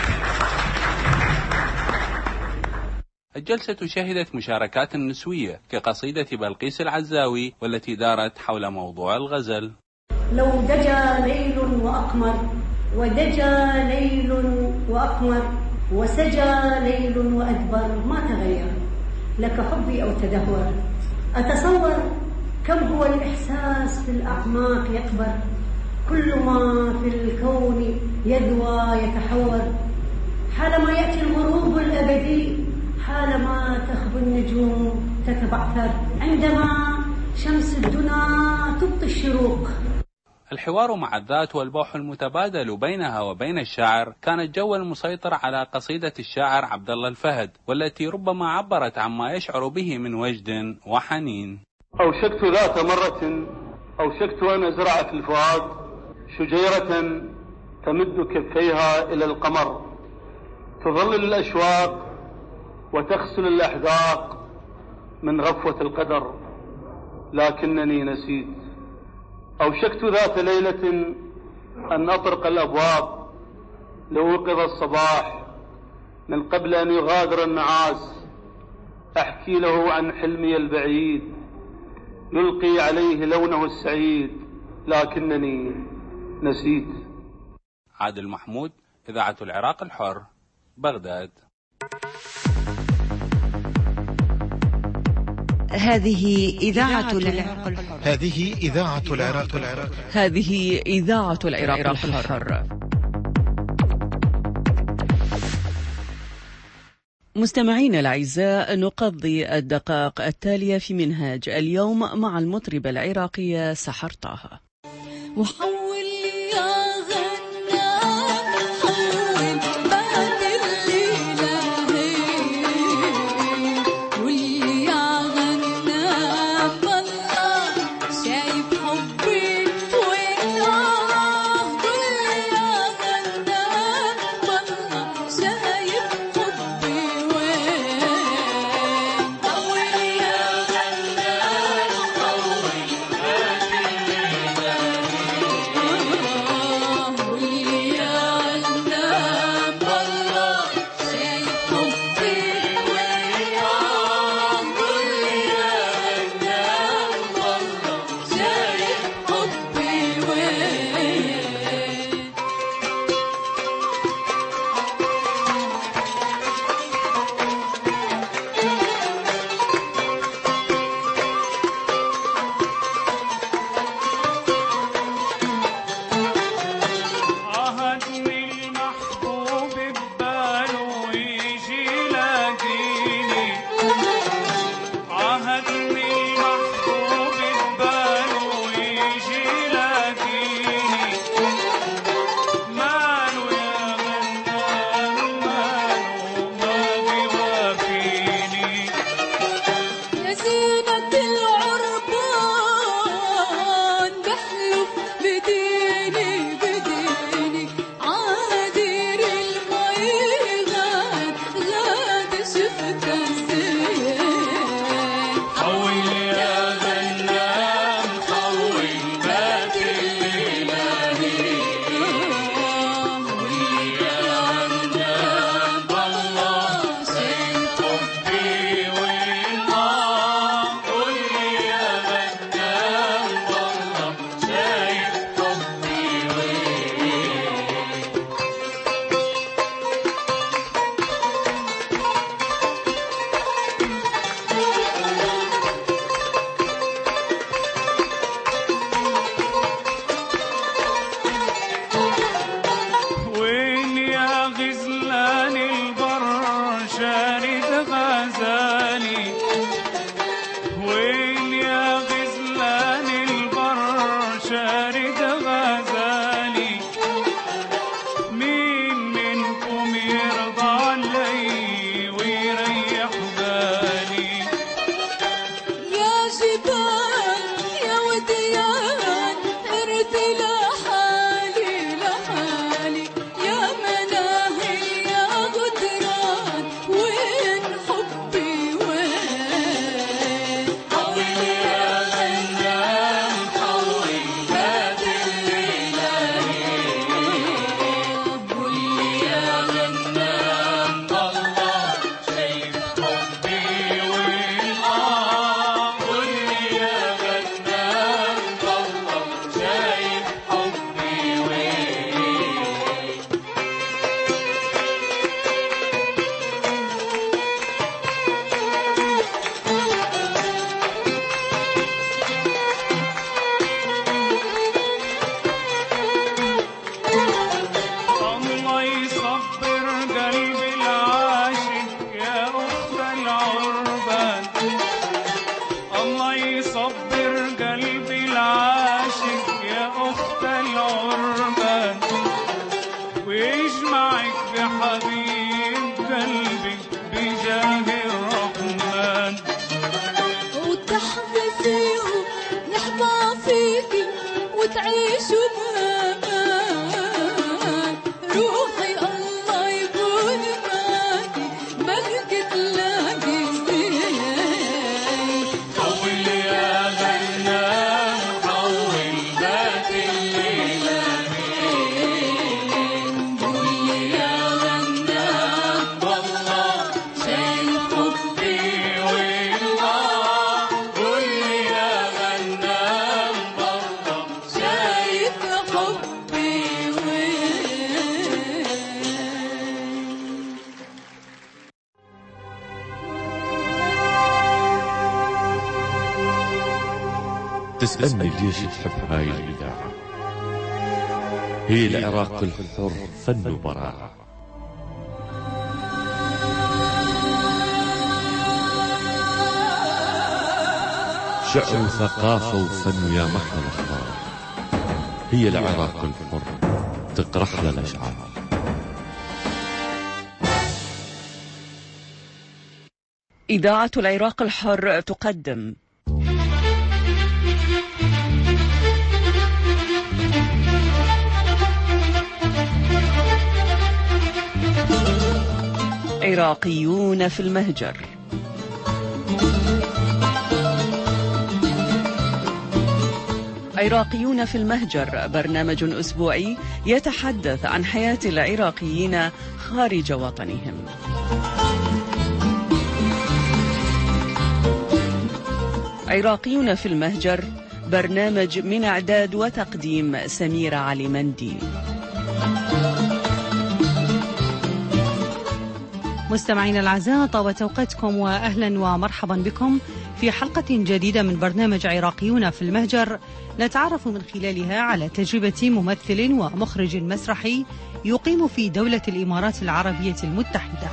الجلسة شهدت مشاركات نسوية كقصيدة بلقيس العزاوي والتي دارت حول موضوع الغزل. لو دجى ليل وأقمر، ودجى ليل وأقمر، وسجى ليل وأدبر، ما تغير لك حبي أو تدهور. أتصور كم هو الإحساس في الأعماق يكبر، كل ما في الكون يذوى يتحور. حالما يأتي الغروب الأبدي، حالما تخبو النجوم تتبعثر، عندما شمس الدنا تبطي الشروق. الحوار مع الذات والبوح المتبادل بينها وبين الشاعر كان الجو المسيطر على قصيدة الشاعر عبد الله الفهد، والتي ربما عبرت عما يشعر به من وجد وحنين. أوشكت ذات مرة، أوشكت أن أزرع في الفؤاد شجيرة تمد كفيها إلى القمر، تظلل الأشواق وتغسل الأحداق من غفوة القدر، لكنني نسيت. أوشكت ذات ليلة أن أطرق الأبواب لأوقظ الصباح من قبل أن يغادر النعاس، أحكي له عن حلمي البعيد يلقي عليه لونه السعيد، لكنني نسيت. عادل محمود، إذاعة العراق الحر، بغداد. هذه إذاعة العراق الحر. هذه إذاعة العراق الحر. هذه إذاعة العراق الحر. مستمعين الأعزاء، نقضي الدقائق التالية في منهاج اليوم مع المطربة العراقية سحر طه. ويجمعك بحبيب قلبي بجاه الرحمن، وتحظي فيه نحظى فيكي وتعيشوا بأمان، روحي الله يكون معاكي ملكة تلاقي زين. حول يا غنام حول بات الليلة مين، قول لي يا غنام والله شايف حبي والله، قول لي يا غنام والله شايف حبي تسألني ليش تحب هاي الإذاعة؟ هي العراق الحر فن وبراعة، شعر وثقافة وفن ويا محلى الأخبار. هي العراق الحر تقرح لنا الأشعار. إذاعة العراق الحر تقدم عراقيون في المهجر. عراقيون في المهجر برنامج أسبوعي يتحدث عن حياة العراقيين خارج وطنهم. عراقيون في المهجر برنامج من إعداد وتقديم سميرة علي مندي. مستمعينا الأعزاء، طابت أوقاتكم وأهلا ومرحبا بكم في حلقة جديدة من برنامج عراقيون في المهجر، نتعرف من خلالها على تجربة ممثل ومخرج مسرحي يقيم في دولة الإمارات العربية المتحدة.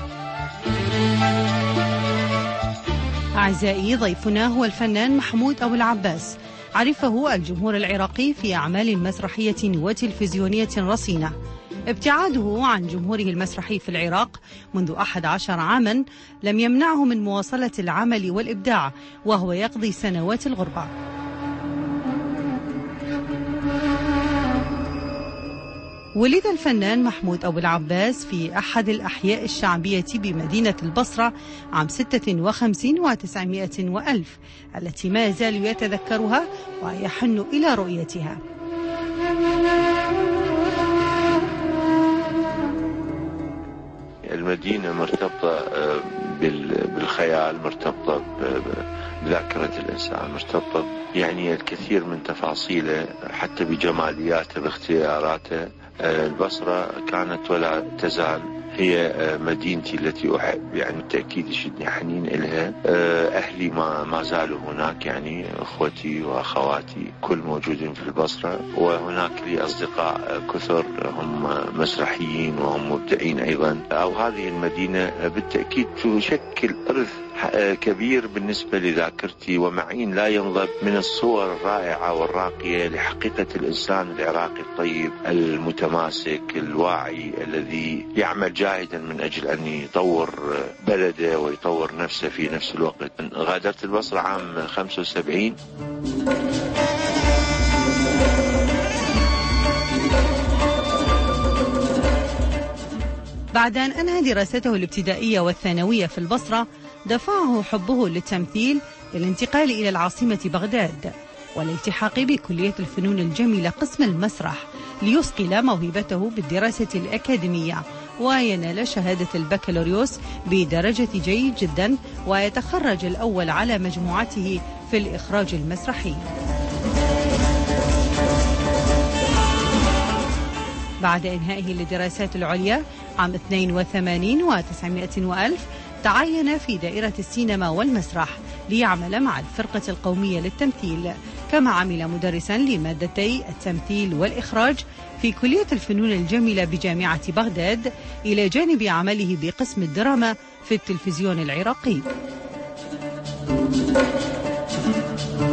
أعزائي، ضيفنا هو الفنان محمود أبو العباس، عرفه الجمهور العراقي في أعمال مسرحية وتلفزيونية رصينة. ابتعاده عن جمهوره المسرحي في العراق منذ 11 عاما لم يمنعه من مواصلة العمل والإبداع، وهو يقضي سنوات الغربة. ولد الفنان محمود أبو العباس في أحد الأحياء الشعبية بمدينة البصرة عام 56 و900 وألف، التي ما يزال يتذكرها ويحن إلى رؤيتها. المدينة مرتبطة بالخيال، مرتبطة بذاكرة الإنسان، مرتبطة يعني الكثير من تفاصيله حتى بجمالياته باختياراته. البصرة كانت ولا تزال هي مدينتي التي أحب، يعني بالتأكيد يشدني حنين إلها. أهلي ما زالوا هناك، يعني أخوتي وأخواتي كل موجودين في البصرة، وهناك لي أصدقاء كثر هم مسرحيين وهم مبدعين أيضا. أو هذه المدينة بالتأكيد تشكل إرث كبير بالنسبة لذاكرتي ومعين لا ينضب من الصور الرائعة والراقية لحقيقة الإنسان العراقي الطيب المتماسك الواعي الذي يعمل جاهدا من أجل أن يطور بلده ويطور نفسه في نفس الوقت. غادرت البصرة عام 75. بعد أن أنهى دراسته الابتدائية والثانوية في البصرة، دفعه حبه للتمثيل للانتقال إلى العاصمة بغداد والالتحاق بكلية الفنون الجميلة قسم المسرح، ليصقل موهبته بالدراسة الأكاديمية وينال شهادة البكالوريوس بدرجة جيد جدا، ويتخرج الأول على مجموعته في الإخراج المسرحي. بعد إنهائه للدراسات العليا عام 82 و900 وألف، تعين في دائرة السينما والمسرح ليعمل مع الفرقة القومية للتمثيل، كما عمل مدرسا لمادتي التمثيل والإخراج في كلية الفنون الجميلة بجامعة بغداد، إلى جانب عمله بقسم الدراما في التلفزيون العراقي.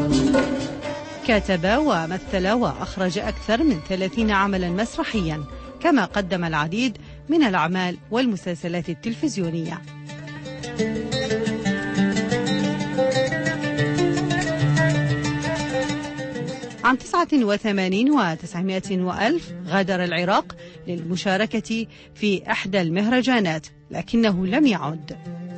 كتب ومثل وأخرج أكثر من 30 عملا مسرحيا، كما قدم العديد من الأعمال والمسلسلات التلفزيونية. عام 89 و900 وألف غادر العراق للمشاركة في إحدى المهرجانات، لكنه لم يعد.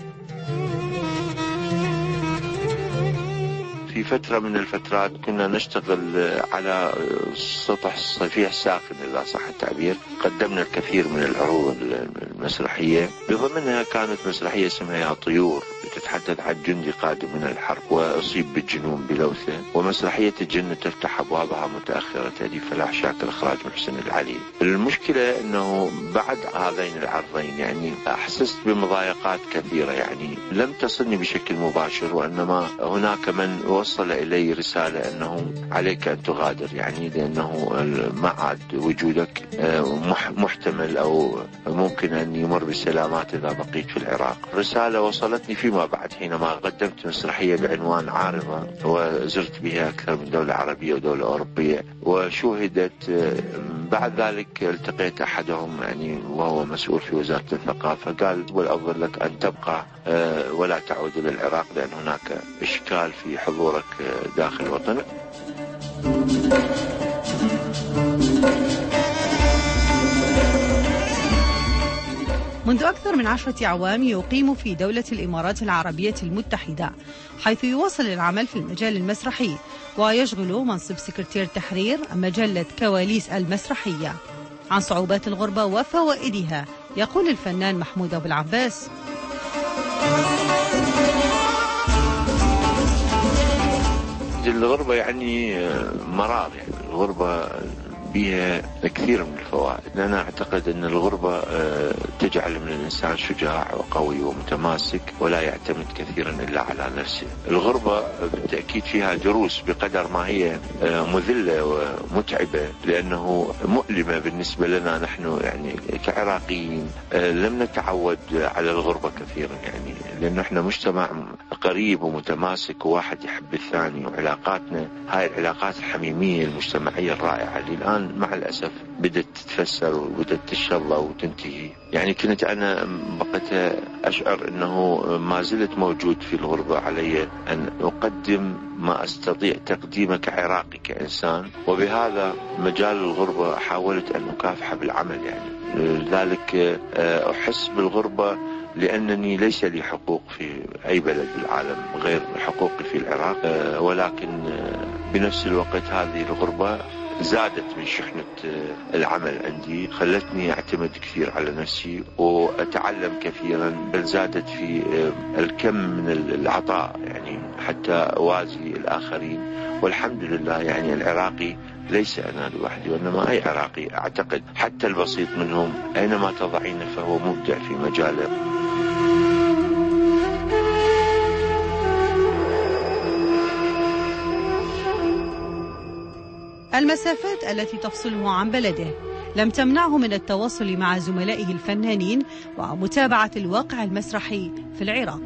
في فترة من الفترات كنا نشتغل على سطح صفيح ساخن إذا صح التعبير. قدمنا الكثير من العروض المسرحية، بضمنها كانت مسرحية اسمها يا طيور تتحدث عن جندي قادم من الحرب وأصيب بالجنون بلوثة، ومسرحية الجنة تفتح أبوابها متأخرة تأليف فلاح شاكر إخراج محسن العلي. المشكلة أنه بعد هذين العرضين يعني أحسست بمضايقات كثيرة، يعني لم تصلني بشكل مباشر، وإنما هناك من وصل إلي رسالة أنه عليك أن تغادر، يعني لأنه ما عاد وجودك محتمل أو ممكن أن يمر بالسلامات إذا بقيت في العراق. رسالة وصلتني فيما بعد حينما قدمت مسرحية بعنوان عارضة، وزرت بها أكثر من دولة عربية ودولة أوروبية وشوهدت. بعد ذلك التقيت أحدهم يعني وهو مسؤول في وزارة الثقافة، قال والأفضل لك أن تبقى ولا تعود إلى العراق لأن هناك إشكال في حضورك داخل وطنك. منذ أكثر من 10 أعوام يقيم في دولة الإمارات العربية المتحدة، حيث يواصل العمل في المجال المسرحي ويشغل منصب سكرتير تحرير مجلة كواليس المسرحية. عن صعوبات الغربة وفوائدها يقول الفنان محمود أبو العباس: الغربة يعني مرار، يعني الغربة بها كثير من الفوائد. أنا أعتقد أن الغربة تجعل من الإنسان شجاع وقوي ومتماسك ولا يعتمد كثيرا إلا على نفسه. الغربة بالتأكيد فيها دروس بقدر ما هي مذلة ومتعبة، لأنه مؤلمة بالنسبة لنا نحن يعني كعراقيين. لم نتعود على الغربة كثيرا، يعني لأنه احنا مجتمع قريب ومتماسك وواحد يحب الثاني، وعلاقاتنا هاي العلاقات الحميمية المجتمعية الرائعة اللي الآن مع الأسف بدأت تتفسر وبدأت تشظى وتنتهي. يعني كنت أنا بقيت أشعر أنه ما زلت موجود في الغربة، علي أن أقدم ما أستطيع تقديمه كعراقي كإنسان، وبهذا مجال الغربة حاولت أن أكافح بالعمل. يعني لذلك أحس بالغربة لأنني ليس لي حقوق في أي بلد بالعالم غير حقوقي في العراق، ولكن بنفس الوقت هذه الغربة زادت من شحنة العمل عندي، خلتني أعتمد كثير على نفسي وأتعلم كثيرا، بل زادت في الكم من العطاء يعني حتى أوازي الآخرين. والحمد لله يعني العراقي ليس أنا لوحدي، وإنما أي عراقي أعتقد حتى البسيط منهم أينما تضعينه فهو مبدع في مجاله. المسافات التي تفصله عن بلده لم تمنعه من التواصل مع زملائه الفنانين ومتابعة الواقع المسرحي في العراق.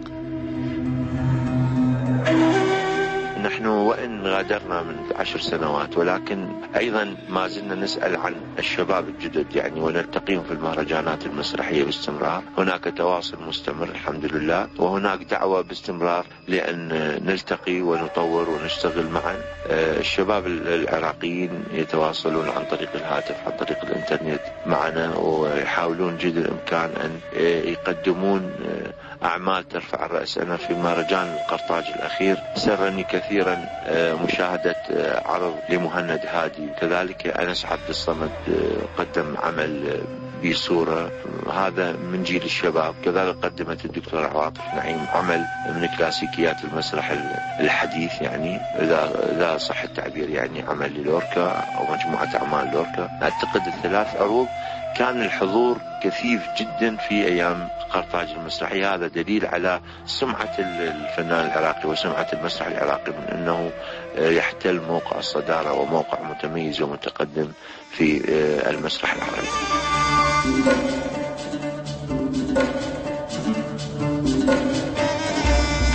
نحن وإن غادرنا من 10 سنوات، ولكن أيضا ما زلنا نسأل عن الشباب الجدد يعني، ونلتقيهم في المهرجانات المسرحية باستمرار. هناك تواصل مستمر الحمد لله، وهناك دعوة باستمرار لأن نلتقي ونطور ونشتغل معا. الشباب العراقيين يتواصلون عن طريق الهاتف، عن طريق الإنترنت معنا، ويحاولون جد الإمكان أن يقدمون أعمال ترفع الرأس. أنا في مهرجان القرطاج الأخير سرني كثيرا مشاهدة عرض لمهند هادي، كذلك أنس عبد الصمد قدم عمل بصورة هذا من جيل الشباب، كذلك قدمت الدكتورة عواطف نعيم عمل من كلاسيكيات المسرح الحديث يعني إذا صح التعبير، يعني عمل لوركا أو مجموعة أعمال لوركا. أعتقد ال3 عروض كان الحضور كثيف جدا في أيام قرطاج المسرحي. هذا دليل على سمعة الفنان العراقي وسمعة المسرح العراقي من أنه يحتل موقع الصدارة وموقع متميز ومتقدم في المسرح العربي.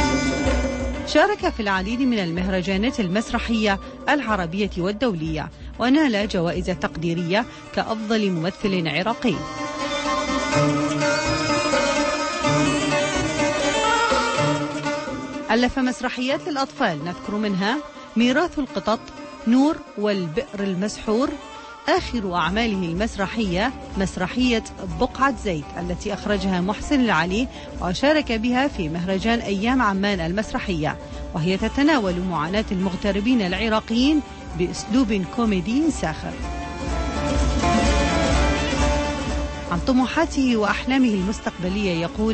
شارك في العديد من المهرجانات المسرحية العربية والدولية، ونال جوائز تقديرية كأفضل ممثل عراقي. ألف مسرحيات للأطفال نذكر منها ميراث القطط، نور، والبئر المسحور. آخر أعماله المسرحية مسرحية بقعة زيت التي أخرجها محسن العلي وشارك بها في مهرجان أيام عمان المسرحية، وهي تتناول معاناة المغتربين العراقيين بأسلوب كوميدي ساخر. عن طموحاته وأحلامه المستقبلية يقول: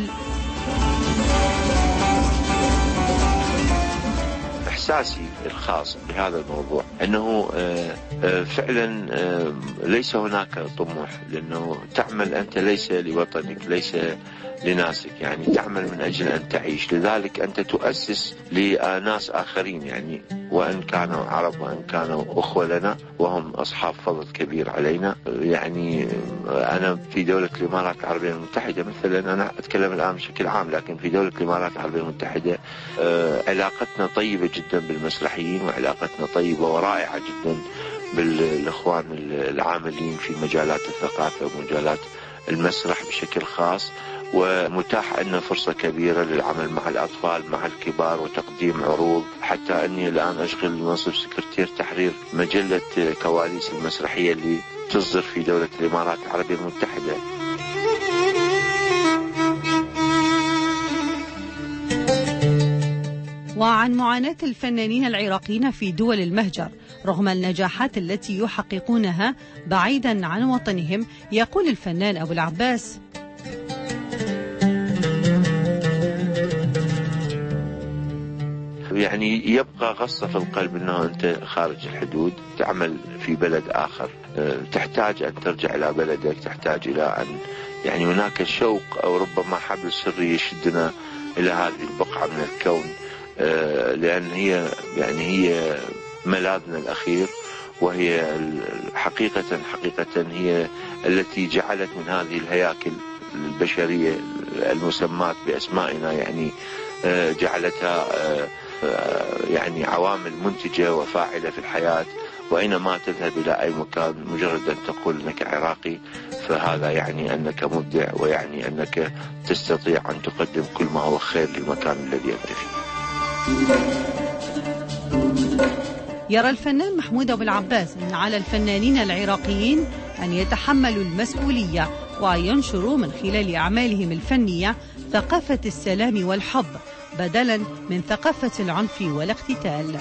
إحساسي الخاص بهذا الموضوع أنه فعلا ليس هناك طموح، لأنه تعمل أنت ليس لوطنك، ليس لناسك، يعني تعمل من أجل أن تعيش، لذلك أنت تؤسس لناس آخرين، يعني وإن كانوا عرب وإن كانوا أخوة لنا وهم أصحاب فضل كبير علينا. يعني أنا في دولة الإمارات العربية المتحدة مثلا، أنا أتكلم الآن بشكل عام، لكن في دولة الإمارات العربية المتحدة علاقتنا طيبة جدا بالمسرحيين، وعلاقتنا طيبة ورائعة جدا بالإخوان العاملين في مجالات الثقافة ومجالات المسرح بشكل خاص، ومتاح لنا فرصة كبيرة للعمل مع الأطفال مع الكبار وتقديم عروض، حتى أني الآن أشغل منصب سكرتير تحرير مجلة كواليس المسرحية اللي تصدر في دولة الإمارات العربية المتحدة. وعن معاناة الفنانين العراقيين في دول المهجر رغم النجاحات التي يحققونها بعيدا عن وطنهم، يقول الفنان أبو العباس: يعني يبقى غصة في القلب أنه أنت خارج الحدود تعمل في بلد آخر، تحتاج أن ترجع إلى بلدك، تحتاج إلى أن يعني هناك شوق أو ربما حبل سري يشدنا إلى هذه البقعة من الكون، لأن هي يعني هي ملاذنا الأخير، وهي حقيقة هي التي جعلت من هذه الهياكل البشرية المسمات بأسمائنا، يعني جعلتها يعني عوامل منتجة وفاعلة في الحياة. وأينما تذهب إلى أي مكان مجرد أن تقول أنك عراقي فهذا يعني أنك مبدع، ويعني أنك تستطيع أن تقدم كل ما هو خير للمكان الذي أنت فيه. يرى الفنان محمود أبو العباس أن على الفنانين العراقيين أن يتحملوا المسؤولية وينشروا من خلال أعمالهم الفنية ثقافة السلام والحب بدلا من ثقافة العنف والاقتتال.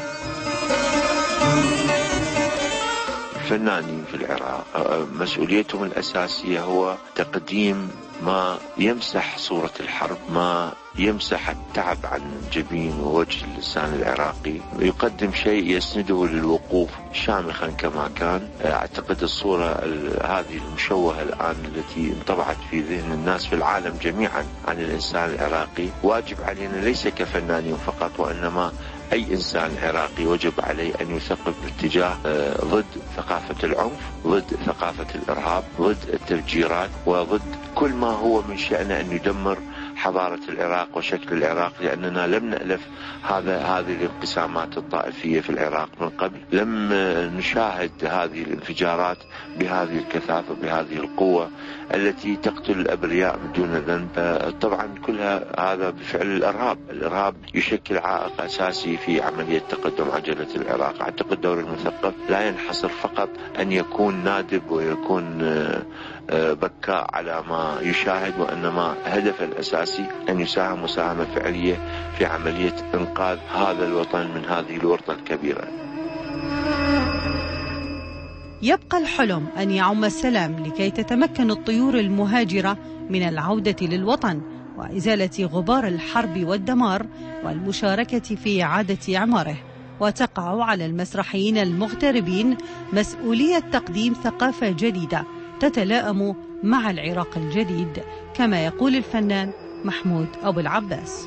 الفنانين في العراق مسؤوليتهم الأساسية هو تقديم ما يمسح صورة الحرب، ما يمسح التعب عن جبين ووجه اللسان العراقي، يقدم شيء يسنده للوقوف شامخا كما كان. أعتقد الصورة هذه المشوهة الآن التي انطبعت في ذهن الناس في العالم جميعا عن الإنسان العراقي واجب علينا ليس كفنانين فقط، وإنما أي إنسان عراقي وجب عليه أن يثقف باتجاه ضد ثقافة العنف، ضد ثقافة الإرهاب، ضد التفجيرات، وضد كل ما هو من شأنه أن يدمر حضارة العراق وشكل العراق، لأننا لم نألف هذه الانقسامات الطائفية في العراق من قبل، لم نشاهد هذه الانفجارات بهذه الكثافة بهذه القوة التي تقتل الأبرياء بدون ذنب. طبعا كلها هذا بفعل الإرهاب يشكل عائق أساسي في عملية تقدم عجلة العراق. أعتقد دور المثقف لا ينحصر فقط أن يكون نادب ويكون بكاء على ما يشاهد، وإنما هدفه الأساسي أن يساهم مساهمة فعلية في عملية إنقاذ هذا الوطن من هذه الورطة الكبيرة. يبقى الحلم أن يعم السلام لكي تتمكن الطيور المهاجرة من العودة للوطن وإزالة غبار الحرب والدمار والمشاركة في إعادة إعماره، وتقع على المسرحيين المغتربين مسؤولية تقديم ثقافة جديدة تتلائم مع العراق الجديد كما يقول الفنان محمود أبو العباس.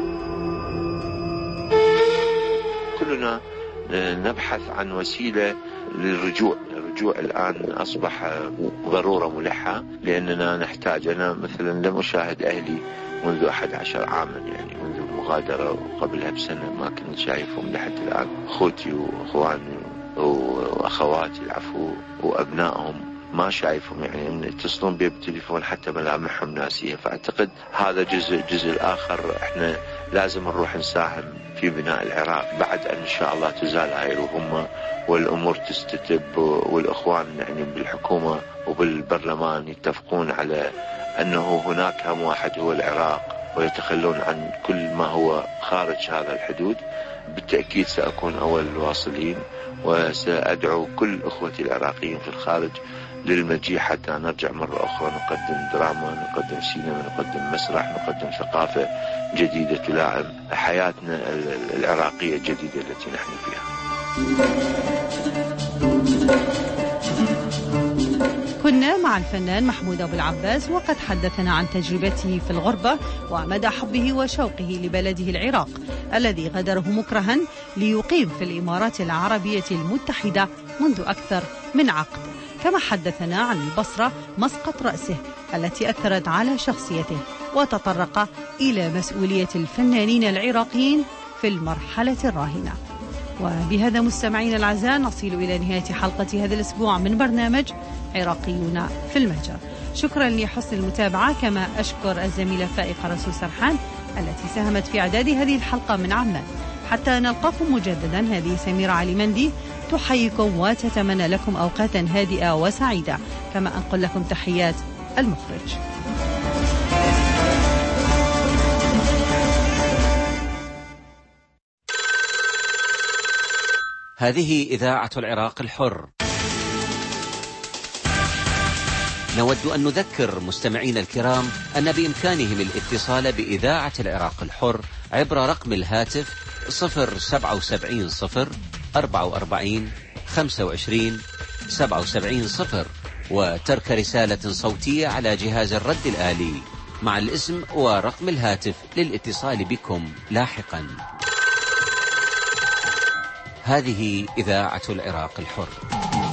كلنا نبحث عن وسيلة للرجوع. الرجوع الآن أصبح ضرورة ملحة، لأننا نحتاج. أنا مثلا لم أشاهد أهلي منذ 11 عاما، يعني منذ المغادرة، وقبلها بسنة ما كنت شايفهم لحد الآن. أخوتي وأخواني وأخواتي العفو وأبنائهم ما شايفهم، يعني يتصلون بي بالتليفون حتى ملامحهم ناسية. فأعتقد هذا الجزء الآخر احنا لازم نروح نساهم في بناء العراق بعد أن شاء الله تزال هاي الهمة والأمور تستتب، والإخوان يعني بالحكومة وبالبرلمان يتفقون على أنه هناك هم واحد هو العراق، ويتخلون عن كل ما هو خارج هذا الحدود. بالتأكيد سأكون أول الواصلين، وسأدعو كل أخوتي العراقيين في الخارج للمجيء حتى نرجع مرة أخرى نقدم دراما، نقدم سينما، نقدم مسرح، نقدم ثقافة جديدة تلاعب حياتنا العراقية الجديدة التي نحن فيها. كنا مع الفنان محمود أبو العباس، وقد حدثنا عن تجربته في الغربة ومدى حبه وشوقه لبلده العراق الذي غادره مكرها ليقيم في الإمارات العربية المتحدة منذ أكثر من عقد. كما حدثنا عن البصرة مسقط رأسه التي أثرت على شخصيته، وتطرق إلى مسؤولية الفنانين العراقيين في المرحلة الراهنة. وبهذا مستمعين الأعزاء نصل إلى نهاية حلقة هذا الأسبوع من برنامج عراقيون في المتجر. شكرا لحسن المتابعة، كما أشكر الزميلة فائقة رسول سرحان التي ساهمت في إعداد هذه الحلقة من عمان. حتى نلقاكم مجددا، هذه سميرة علي مندي تحييكم وتتمنى لكم أوقاتا هادئة وسعيدة، كما أنقل لكم تحيات المخرج. هذه إذاعة العراق الحر. نود أن نذكر مستمعين الكرام أن بإمكانهم الاتصال بإذاعة العراق الحر عبر رقم الهاتف 077 0 44 25 77 0، وترك رسالة صوتية على جهاز الرد الآلي مع الاسم ورقم الهاتف للاتصال بكم لاحقا. هذه إذاعة العراق الحر.